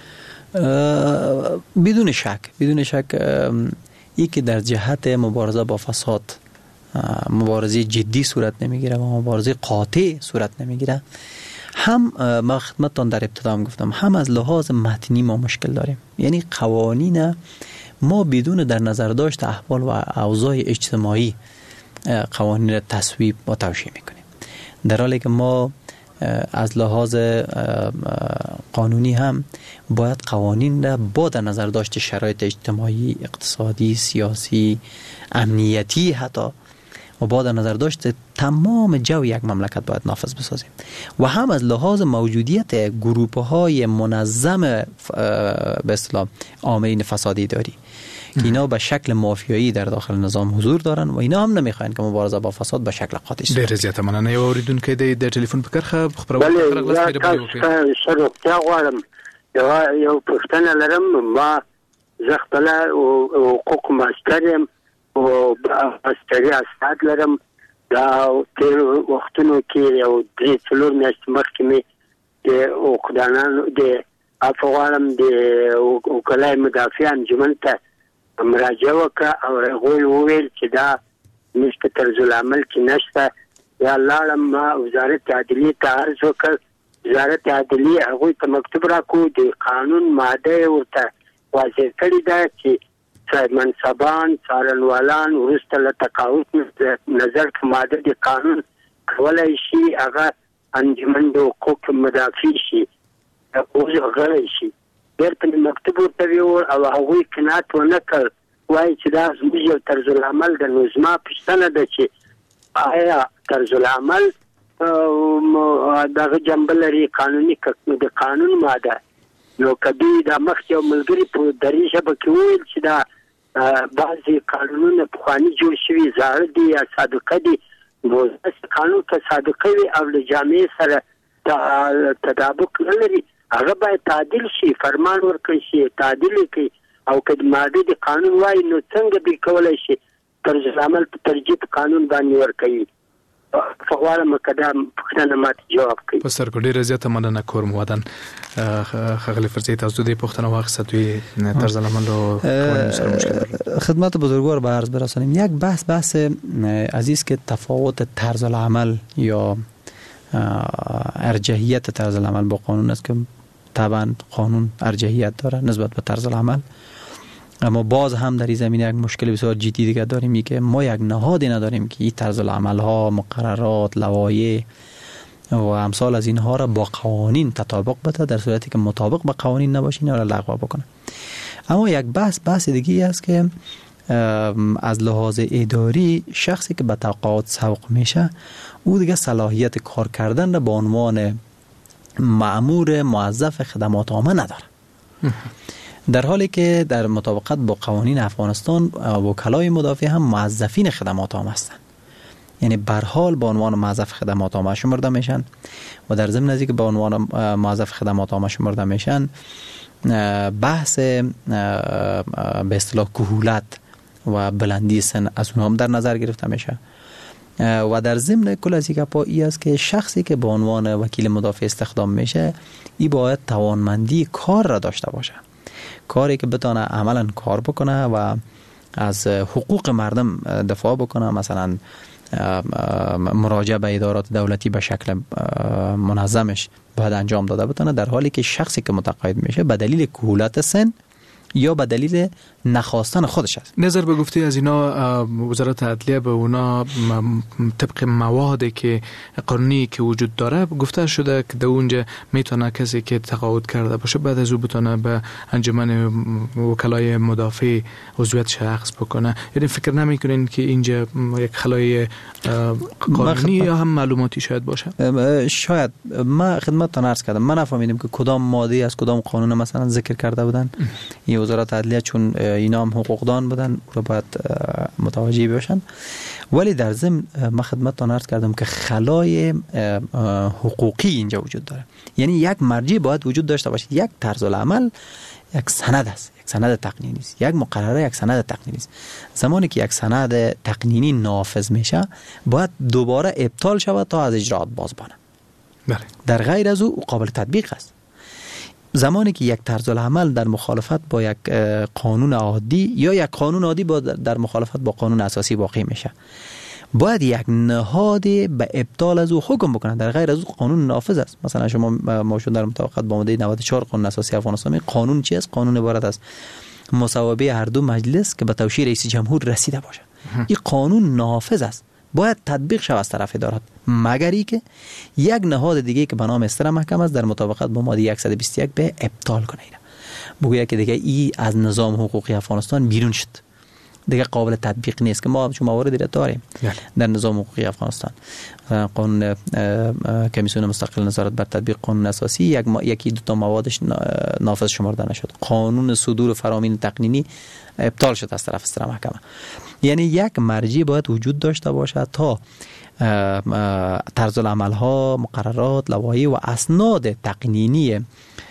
بدون شک ای که در جهت مبارزه با فساد مبارزه جدی صورت نمیگیره و مبارزه قاطع صورت نمیگیره، هم ما خدمتتان در ابتدا هم گفتم، هم از لحاظ متنی ما مشکل داریم. یعنی قوانین ما بدون در نظر داشت احوال و اوضاع اجتماعی قوانین را تصویب و توشیح میکنیم، در حالی که ما از لحاظ قانونی هم باید قوانین را با در نظر داشت شرایط اجتماعی، اقتصادی، سیاسی، امنیتی حتی و با در نظر داشت تمام جو یک مملکت باید نافذ بسازیم و هم از لحاظ موجودیت گروه‌های منظم به اصطلاح عاملین فسادی داری که اینا به شکل مافیایی در داخل نظام حضور دارن و اینا هم نمیخواین که مبارزه با فساد به شکل قاطع شه. ډیر زیاته مننه. یو اوریدونکو د ټلیفون په کرخه خبرونه خلک لاس پیری وکړي. شروع غواړم یو پښتنه لرم، ما زغتله او حقوق ماسترم او ماستری استاد لرم. دا تیر وختونو کې یو 3-4 میاشتې مخکې مې د اوقدانانو د افغانم د وکالای مدافع انجمن ته مراجعه وکړه او هغوی وویل چې دا نشته، طرز العمل کې نشته. یا لاړم ما وزارت عدلیې ته عرض وکړ، وزارت عدلیې هغوی ته مکتوب راکړو، د قانون ماده ورته واضح کړې ده چې منصبان، څارنوالان وروسته له تقاعد نظر کې ماده د قانون کولی شي هغه انجمن د حقوق مدافع شي، اوس غړی شي. بیرته مې مکتوب ورته ویوړ او هغوی قناعت ونه کړ، وایي چې دا زموږ یو طرز العمل ده. نو زما پوښتنه ده چې آیا طرز العمل دغه جنبه لري قانوني د قانون ماده؟ نو کدی دا مخکې یو ملګري په دري ژبه کې وویل چې دا بعضې قانونونه پخواني جوړ شوي زاړه دي یا صادقه دي. نو قانون که صادقه وي او له جامعې سره تطابق نه لري، هغه باید تعدیل شي، فرمان ورکړي شي، تعدیل کړي. او که د ماده د قانون وایي نو څنګه دوی کولی شي طرز العمل په ترجیح قانون باندې ورکوي؟ فغواړم که دا پوښتنه ماته جواب کړي. په سر ډېره زیاته مننه کوم ودان ښاغلی فرزي، تاسو د پوښتنه واخیسته دوی طرز العمل و قوانین سره مشکل خدمت بزرگوار به عرض برسانیم. یک بحث عزیز که تفاوت طرز العمل یا ارجحیت طرز العمل با قانون است که طبعا قانون ارجحیت داره نسبت به طرز العمل، اما باز هم در این زمینه یک مشکل بسیار جدی دیگه داریم، که ما یک نهادی نداریم که این طرز العمل ها، مقررات، لوایح و امثال از اینها را با قوانین تطابق بده، در صورتی که مطابق با قوانین نباشه اینا را لغو بکنه. اما یک بحث دیگه است که از لحاظ اداری شخصی که به تقاعد سوق میشه او دیگه صلاحیت کار کردن را به عنوان مأمور موظف خدمات عامه نداره. در حالی که در مطابقت با قوانین افغانستان وکلای مدافع هم موظفین خدمات عامه هستند، یعنی به هر حال به عنوان موظف خدمات عامه شمرده میشن و در ضمن ازی که به عنوان موظف خدمات عامه شمرده میشن بحث به اصطلاح کهولت و بلندی سن از اونها هم در نظر گرفته میشه و در ضمن کل از این ای است که شخصی که به عنوان وکیل مدافع استخدام میشه ای باید توانمندی کار را داشته باشه، کاری که بتونه عملا کار بکنه و از حقوق مردم دفاع بکنه، مثلا مراجعه به ادارات دولتی به شکل منظمش باید انجام داده بتونه، در حالی که شخصی که متقاعد میشه به دلیل کهولت سن یا به دلیل نخواستن خودش است. نظر به گفته از اینا وزارت عدلیه به اونا طبق موادی که قانونی که وجود داره گفته شده که در اونجا میتونه کسی که تقاعد کرده باشه بعد از او بتونه به انجمن وکلای مدافع عضویتش اخذ بکنه. یعنی فکر نمیکنین که اینجا یک خلای قانونی یا هم معلوماتی شاید باشه؟ شاید. ما خدمتتون عرض کردم من نفهمیدم که کدام ماده از کدام قانون مثلا ذکر کرده بودن. این وزارت عدلیه چون اینا هم حقوقدان بودن رو باید متوجه باشن، ولی در ضمن من خدمتتون عرض کردم که خلای حقوقی اینجا وجود داره. یعنی یک مرجع باید وجود داشته باشه. یک طرز العمل یک سند است، یک سند تقنینی است. یک مقرره یک سند تقنینی است. زمانی که یک سند تقنینی نافذ میشه باید دوباره ابطال شود تا از اجراات باز بانه. بله. در غیر از او قابل تطبیق است. زمانی که یک طرز العمل در مخالفت با یک قانون عادی یا یک قانون عادی در مخالفت با قانون اساسی واقع میشه، باید یک نهاد به ابطال از او حکم بکنه. در غیر از او قانون نافذ است. مثلا شما موجود در مطابقت با ماده 94 قانون اساسی افغانستان، قانون چی است؟ قانون عبارت است مساوی هر دو مجلس که به توشیح رئیس جمهور رسیده باشه. این قانون نافذ است، باید تطبیق شود از طرف ادارات، مگر ای که یک نهاد دیگه که به نام استر محکمه است در مطابقت با ماده 121 به ابطال کنه. بگوید که دیگه ای از نظام حقوقی افغانستان بیرون شد، دیگه قابل تطبیق نیست. که ما چون مواردی را داریم در نظام حقوقی افغانستان، قانون کمیسیون مستقل نظارت بر تطبیق قانون اساسی یکی دو تا موادش نافذ شمرده نشد. قانون صدور فرامین تقنینی ابطال شد از طرف استر محکمه. یعنی یک مرجع باید وجود داشته باشه تا طرز العمل ها، مقررات، لوایح و اسناد تقنینی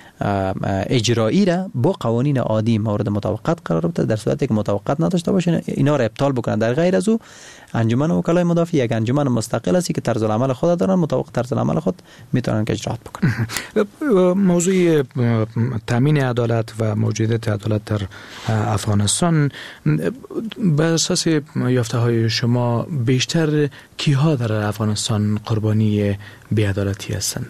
اجرایی را با قوانین عادی مورد مطابقت قرار بده. در صورتی که مطابقت نداشته باشه اینا را ابطال بکنن. در غیر از او انجمن وکلای مدافع یک انجمن مستقل است که طرز العمل خود دارن، مطابق طرز العمل خود میتونن که اجرات بکنن. موضوع تامین عدالت و موجودیت عدالت در افغانستان بر اساس یافته های شما بیشتر کیها در افغانستان قربانی بی‌عدالتی هستند؟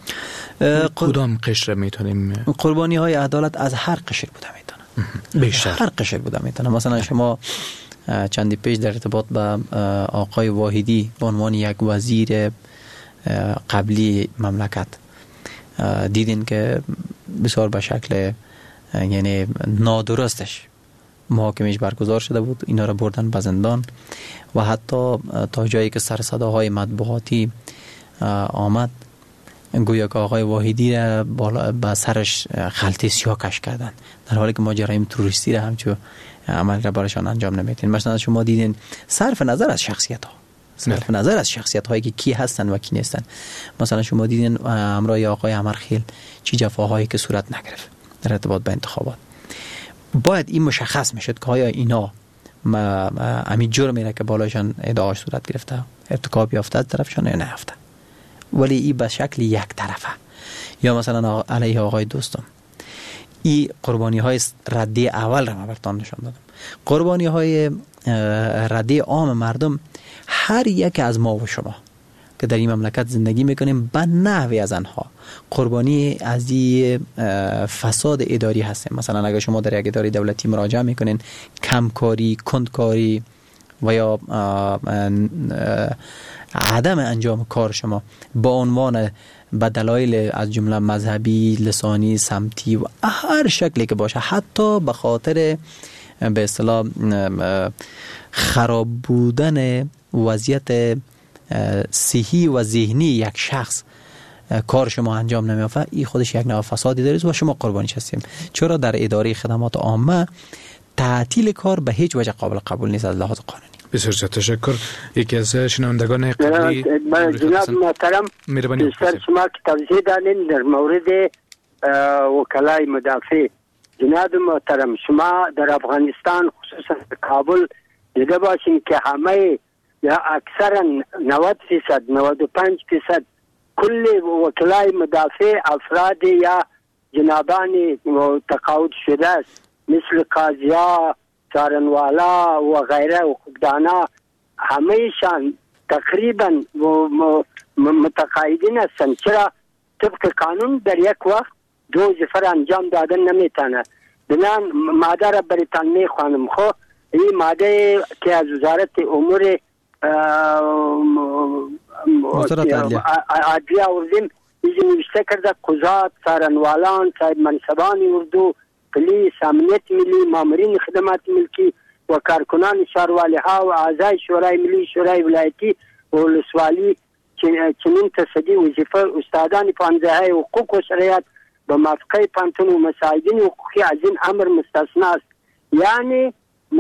کدام قشر میتونیم؟ قربانی های عدالت از هر قشر بوده میتونه، بیشتر هر قشر بوده میتونه. مثلا شما چندی پیش در ارتباط با آقای واحدی به عنوان یک وزیر قبلی مملکت دیدین که بسیار به شکل یعنی نادرستش محاکمش برگزار شده بود. اینا را بردن به زندان و حتی تا جایی که سر صداهای مطبوعاتی آمد گویا که آقای واحدی را با سرش خلطی سیاه کش کردن، در حالی که ما جرایم تروریستی را همچون عمل را برایشان انجام نمیدین. مثلا شما دیدین صرف نظر از شخصیت ها، صرف نظر از شخصیت هایی که کی هستن و کی نیستن، مثلا شما دیدین همراه آقای عمرخیل چی جفاهایی که صورت نگرفت در ارتباط با انتخابات. باید این مشخص میشد که آیا اینا همین جرمی را که بالایشان ادعاش صورت گرفته ارتکاب یافته از طرفشان یا نیافته، ولی این به شکل یک طرفه. یا مثلا علیه آقای دوستم این قربانی های ردی اول را من براتون نشان دادم. قربانی های ردی عام مردم هر یک از ما و شما که در این مملکت زندگی میکنیم به نحوی از آنها قربانی از این فساد اداری هستیم. مثلا اگر شما در یک اداره دولتی مراجعه میکنین، کمکاری، کندکاری و یا عدم انجام کار شما با عنوان به دلایل از جمله مذهبی، لسانی، سمتی و هر شکلی که باشه، حتی به خاطر به اصطلاح خراب بودن وضعیت صحی و ذهنی یک شخص کار شما انجام نمیافته، این خودش یک نوع فسادی داره و شما قربانیش هستیم. چرا در اداره خدمات عامه تعطیل کار به هیچ وجه قابل قبول نیست از لحاظ قانونی. بسیار تشکر. یکی از شنوندگان قبلی جناب محترم بیشتر شما که توضیح دادین در مورد وکلای مدافع. جناب محترم شما در افغانستان خصوصا کابل دیده باشین که همه یا اکثرا 90% 95% کل وکلای مدافع افراد یا جنابان تقاعد شده است، مثل قاضیا، څارنوالا و غیره و حقوقدانا، همهشان تقریبا متقاعدین هستند. چرا؟ طبق قانون در یک وقت 2 وظیفه انجام دادن نمیتونه. بنان ماده را برتان میخوانم. خو این ماده که از وزارت امور عدلیه آوردیم اینجا نوشته کرده قضات، څارنوالان، صاحب منصبان اردو، پلیس، امنیت ملی، مامورین خدمات ملکی و کارکنان شهروالي ها و اعضای شورای ملی، شورای ولایتی و ولسوالی چنین تصدی وظیفه استادان پانزه‌های حقوق و شرایط به موافقه پانتون و مساعدین حقوقی از این امر مستثنا است. یعنی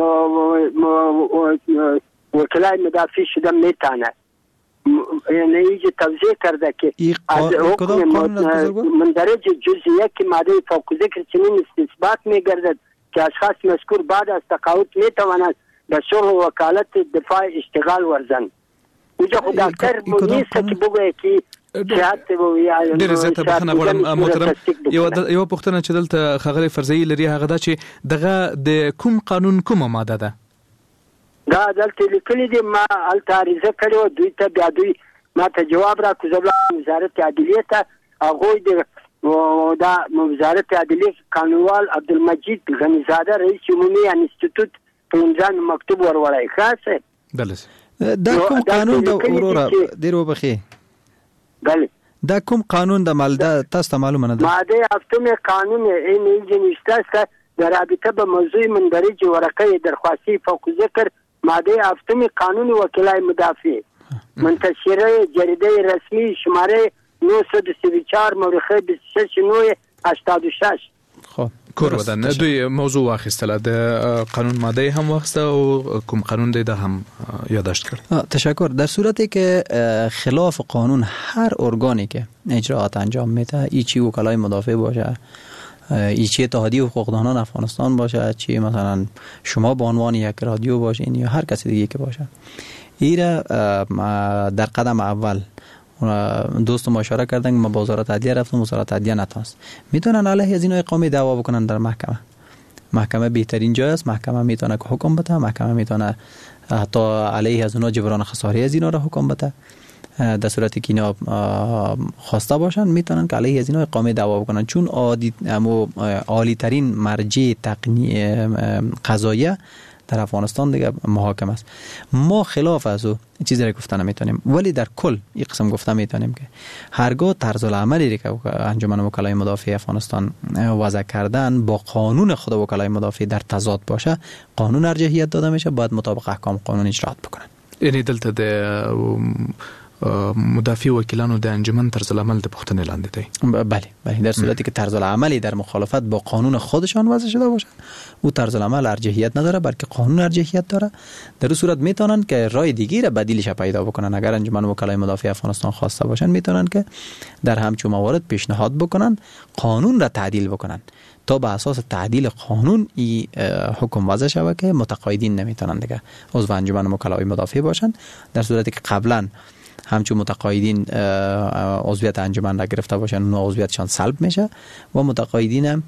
وکلای مدافع شده میتونه. یعنی اینجا توضیح کرده که از حکم مندرج جزئیه که ماده فوق ذکر چنین استثبات میگردد که اشخاص مذکور بعد از تقاعد میتوانند به شغل و وکالت دفاع اشتغال ورزند. اینجا خود دکتر نیست که بگویه که صحت و یا ډېر زیاته بخښنه غواړم محترم. یو پوښتنه چې دلته ښاغلی فرضي لري هغه دا چې دغه د کوم قانون کومه ماده ده؟ دا دلته لیکلي دي، ما هلته عریضه کړې وه دوی ته، بیا دوی ما ته جواب راکړو. زه ولاړم وزارت عدلیې ته، هغوی د دا وزارت عدلیې قانونوال عبدالمجید غنیزاده رئیس عمومي انستیتوت په عنوان مکتوب ورولای. ښه دا کوم قانون د وروره ډېر وبخښئ، بله دا کوم قانون د مالده تاسو ته معلومه نه ده؟ ماده هفتم قانون این اینجا نوشته است در رابطه به موضوع مندرج ورقه درخواستی فوق ذکر ماده هفتم قانون وکلای مدافع منتشره جریده رسمی شماره 934 مورخه 26/986. خب کور ودان دوی موضوع واخیستله د قانون ماده هم واخیسته او کوم قانون دی ده هم یادداشت کرد. تشکر. در صورتی که خلاف قانون هر ارگانی که اجراعات انجام میده، ایچی وکلای مدافع باشه، ایچی اتحادیه حقوقدانان افغانستان باشه، چی مثلا شما به عنوان یک رادیو باشین یا هر کسی دیگه که باشه، ایره در قدم اول دوست ما اشاره کردن که ما با وزارت عدلیه رفتم، وزارت عدلیه نتونست، میتونن علیه از اینا اقامه دعوا بکنن در محکمه. محکمه بهترین جای است. محکمه میتونه که حکم بده، محکمه میتونه حتی علیه از اونا جبران خساری از اینا را حکم بده. در صورتی که اینا خواسته باشن میتونن که علیه از اینا اقامه دعوا بکنن، چون عالی ترین مرجع قضاییه در افغانستان دیگه محاکمه است. ما خلاف از او چیزی را گفته نمیتونیم، ولی در کل این قسم گفته میتونیم که هرگاه طرز العملی که انجمن وکلای مدافع افغانستان وضع کردن با قانون خود وکلای مدافع در تضاد باشه، قانون ارجحیت داده میشه، باید مطابق احکام قانون اجرات بکنن. یعنی دلته د مدافع وکیلانو د انجمن طرز العمل د پختنې لاندې دی. بله در صورتی که طرز العملی در مخالفت با قانون خودشان وضع شده باشه، او طرز العمل ارجحیت نداره بلکه قانون ارجحیت داره. در این صورت میتونن که راه دیگه را بدیلش پیدا بکنن. اگر انجمن وکلای مدافع افغانستان خواسته باشن میتونن که در همچون موارد پیشنهاد بکنن قانون را تعدیل بکنن تا به اساس تعدیل قانون این حکم وضع شود که متقاعدین نمیتونن دیگه عضو انجمن وکلای مدافع باشن. در صورتی که قبلا همچون متقاعدین عضویت انجمن را گرفته باشن، اون عضویتشان سلب میشه و متقاعدین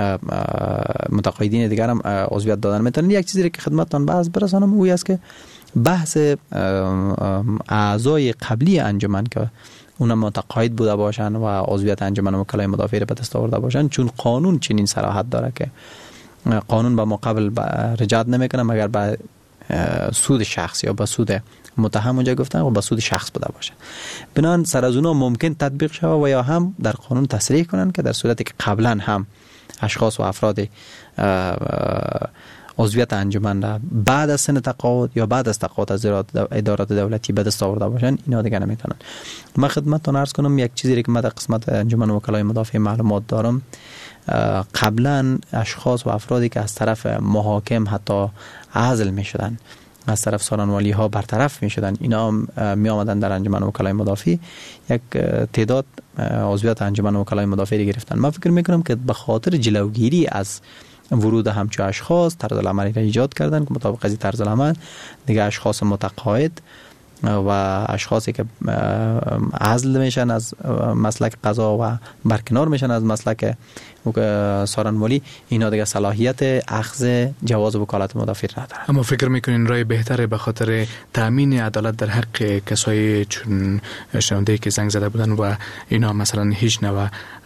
دیگر هم عضویت دادن میتونن. یک چیزی که خدمتتان برسانم اوی است که بحث اعضای قبلی انجمن که اونا متقاعد بوده باشن و عضویت انجمن وکلای مدافع را به دست آورده باشن، چون قانون چنین صراحت داره که قانون با مقابل رجعت نمیکنه مگر به سود شخص یا به سود متهم اونجا گفتن و به سود شخص بوده باشه. بنان سر از اونا ممکن تطبیق شود و یا هم در قانون تصریح کنن که در صورتی که قبلا هم اشخاص و افراد عضویت انجمن را بعد از سن تقاعد یا بعد از تقاعد از ادارات دولتی به دست آورده باشن، اینا دیگه نمیتونن. من خدمتتون عرض کنم یک چیزی که من در قسمت انجمن وکلای مدافع معلومات دارم، قبلا اشخاص و افرادی که از طرف محاکم حتی عزل می شدن، از طرف سارنوالی ها برطرف می شدن، اینا می آمدن در انجمن وکلای مدافع یک تعداد عضویت انجمن وکلای مدافع گرفتن. من فکر می کنم که به خاطر جلوگیری از ورود همچون اشخاص طرز العملی را ایجاد کردن که مطابق از طرز العمل دیگه اشخاص متقاعد و اشخاصی که عزل میشن از مسلک قضا و برکنار میشن از مسلک سارنوالی، اینا دیگه صلاحیت اخذ جواز وکالت مدافع ندارن. اما فکر میکنین رای بهتره به خاطر تامین عدالت در حق کسایی چون شنونده که زنگ زده بودن و اینا مثلا هیچ نوع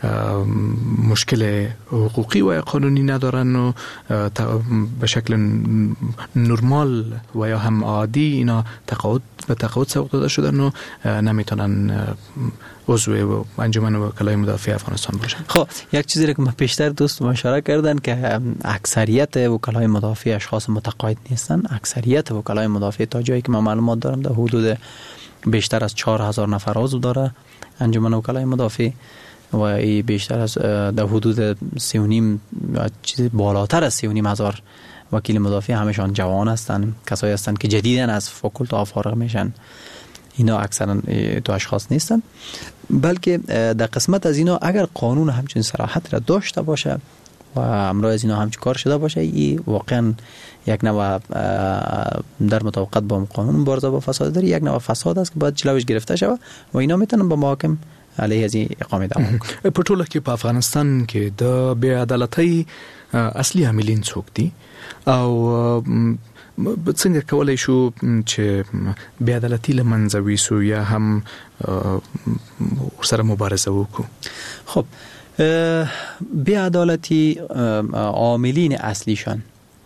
مشکل حقوقی و قانونی ندارن و به شکل نرمال و یا هم عادی اینا به تقاعد سوق داده شدن و نمیتونن عضو انجمن وکلای مدافع افغانستان باشن؟ خب یک چیزی که من پیشتر دوست اشاره کردن که اکثریت وکلای مدافع اشخاص متقاعد نیستن. اکثریت وکلای مدافع تا جایی که من معلومات دارم در حدود بیشتر از 4000 نفر عضو داره انجمن وکلای مدافع و ای بیشتر از در حدود 3.5 چیز بالاتر از 3,500 وکیل مدافع همشان جوان هستن، کسایی هستن که جدیداً از فاکولته فارغ میشن. اینا اکثرا تو اشخاص نیستن، بلکه در قسمت از اینا اگر قانون همچین صراحت را داشته باشه و امروز از اینا همچین کار شده باشه، این واقعا یک نوع در مطابقت با قانون مبارزه با فساد داره، یک نوع فساد است که باید جلوش گرفته شود و اینا میتونن با محاکم علیه از این اقامه دعوا کنن. په ټوله کې په افغانستان کې د بې عدالتۍ اصلي عاملین څوک دي او څنګه کولای شو چې بې عدالتي له منځه ویسو یا هم سره مبارزه وکړو؟ خب بې عدالتي عاملین اصلیشان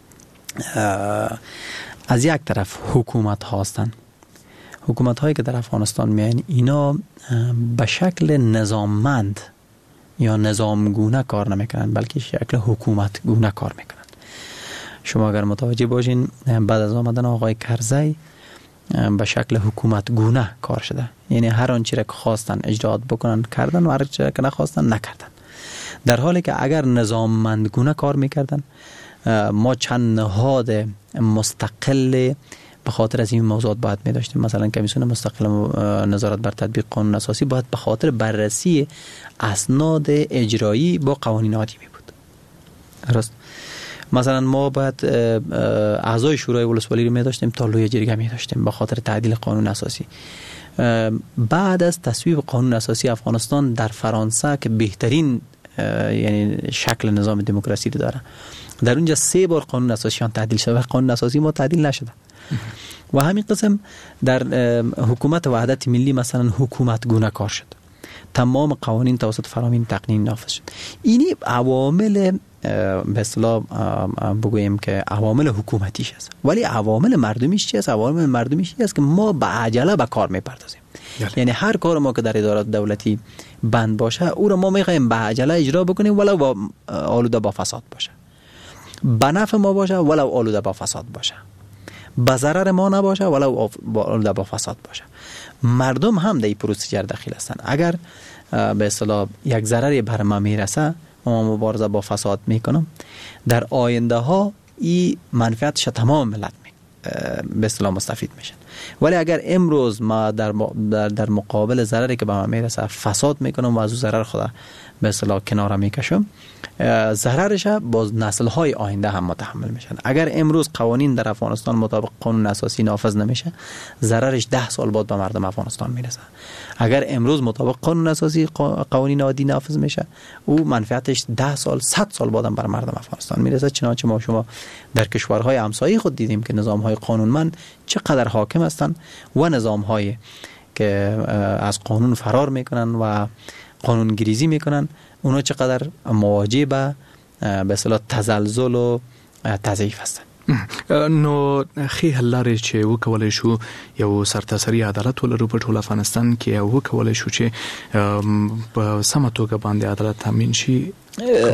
از یک طرف حکومت هستند. حکومت هایی که در افغانستان میان اینا به شکل نظاممند یا نظامگونه کار نمیکنن، بلکه شکل حکومت گونه کار میکنن. شما اگر متوجه باشین بعد از آمدن آقای کرزی به شکل حکومت گونه کار شده، یعنی هر آنچه را که خواستن اجرات بکنن کردن و هر چیزی را که نخواستن نکردن، در حالی که اگر نظاممندگونه کار میکردن ما چند نهاد مستقل به خاطر از این موضوعات باید می داشتیم. مثلا کمیسیون مستقل نظارت بر تطبیق قانون اساسی باید به خاطر بررسی اسناد اجرایی با قوانین عادی می بود. درست؟ مثلا ما باید اعضای شورای ولسوالی رو می داشتیم، تا لوی جرگه می داشتیم به خاطر تعدیل قانون اساسی. بعد از تصویب قانون اساسی افغانستان در فرانسه که بهترین یعنی شکل نظام دموکراسی رو داره، در اونجا 3 بار قانون اساسی تعدیل شده و قانون اساسی ما تعدیل نشده. و همین قسم در حکومت وحدت ملی مثلا حکومت گونه کار شد، تمام قوانین توسط فرامین تقنین نافذ شد. اینی عوامل به اصطلاح بگوییم که عوامل حکومتیش است، ولی عوامل مردمیش چی است؟ عوامل مردمیش است که ما به عجله به کار میپردازیم. یعنی هر کار ما که در ادارات دولتی بند باشه او رو ما میخوایم به عجله اجرا بکنیم، ولو با آلوده با فساد باشه، به نفع ما باشه ولو آلوده با فساد باشه، به ضرر ما نباشه ولو آلوده با فساد باشه. مردم هم در این پروسیجر داخل هستن. اگر به اصطلاح یک ضرری بر ما میرسه ما مبارزه با فساد میکنم، در آینده ها این منفعتش تمام ملت به اصطلاح مستفید میشن. ولی اگر امروز ما در مقابل ضرری که به ما میرسه فساد میکنم و از اون ضرر خدا به اصطلاح کنار میکشم، ضررش با نسل‌های آینده هم متحمل میشن. اگر امروز قوانین در افغانستان مطابق قانون اساسی نافذ نمیشه، ضررش 10 سال بعد به مردم افغانستان میرسه. اگر امروز مطابق قانون اساسی قوانین عادی نافذ میشه، او منفعتش 10 سال 100 سال بعد هم بر مردم افغانستان میرسه. چنانچه ما شما در کشورهای همسایه خود دیدیم که نظام‌های قانونمند چقدر حاکم هستند و نظام‌هایی که از قانون فرار میکنن و قانون گریزی میکنن اونا چقدر مواجه به اصطلاح تزلزل و تضعیف هستن. نو خې حل لري چې وکولای شو یو سرتاسري عدالت ولرو په ټول افغانستان کې، او وکولای شو چې په سمه توګه باندې عدالت تامین شي.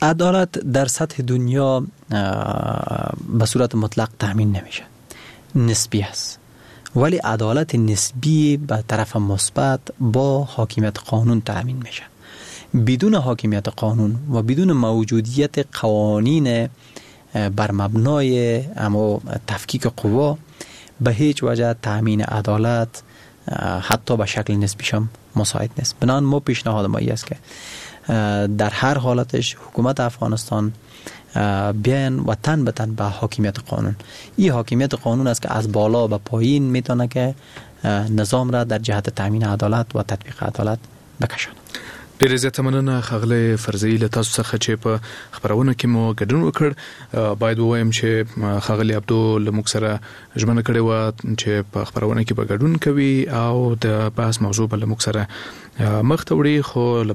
عدالت در سطح دنیا به صورت مطلق تامین نمیشه، نسبی است، ولی عدالت نسبی به طرف مثبت با حاکمیت قانون تامین میشه. بدون حاکمیت قانون و بدون موجودیت قوانین بر مبنای اما تفکیک قوا به هیچ وجه تامین عدالت حتی به شکل نسبیشم مساعد نیست. بنابراین ما پیشنهاد ما است که در هر حالتش حکومت افغانستان بیان و تن به تن به حاکمیت قانون. این حاکمیت قانون است که از بالا به پایین میتونه که نظام را در جهت تامین عدالت و تطبیق عدالت بکشاند. ډیره زیاته مننه ښاغلی فرزي له تاسو څخه چې په خبرونه کې مو ګډون وکړ. باید ووایم چې ښاغلی عبدو له موږ سره ژمنه کړې وه چې په خبرونه کې به ګډون کوي او د بحث موضوع به له موږ سره مخ ته وړي، خو له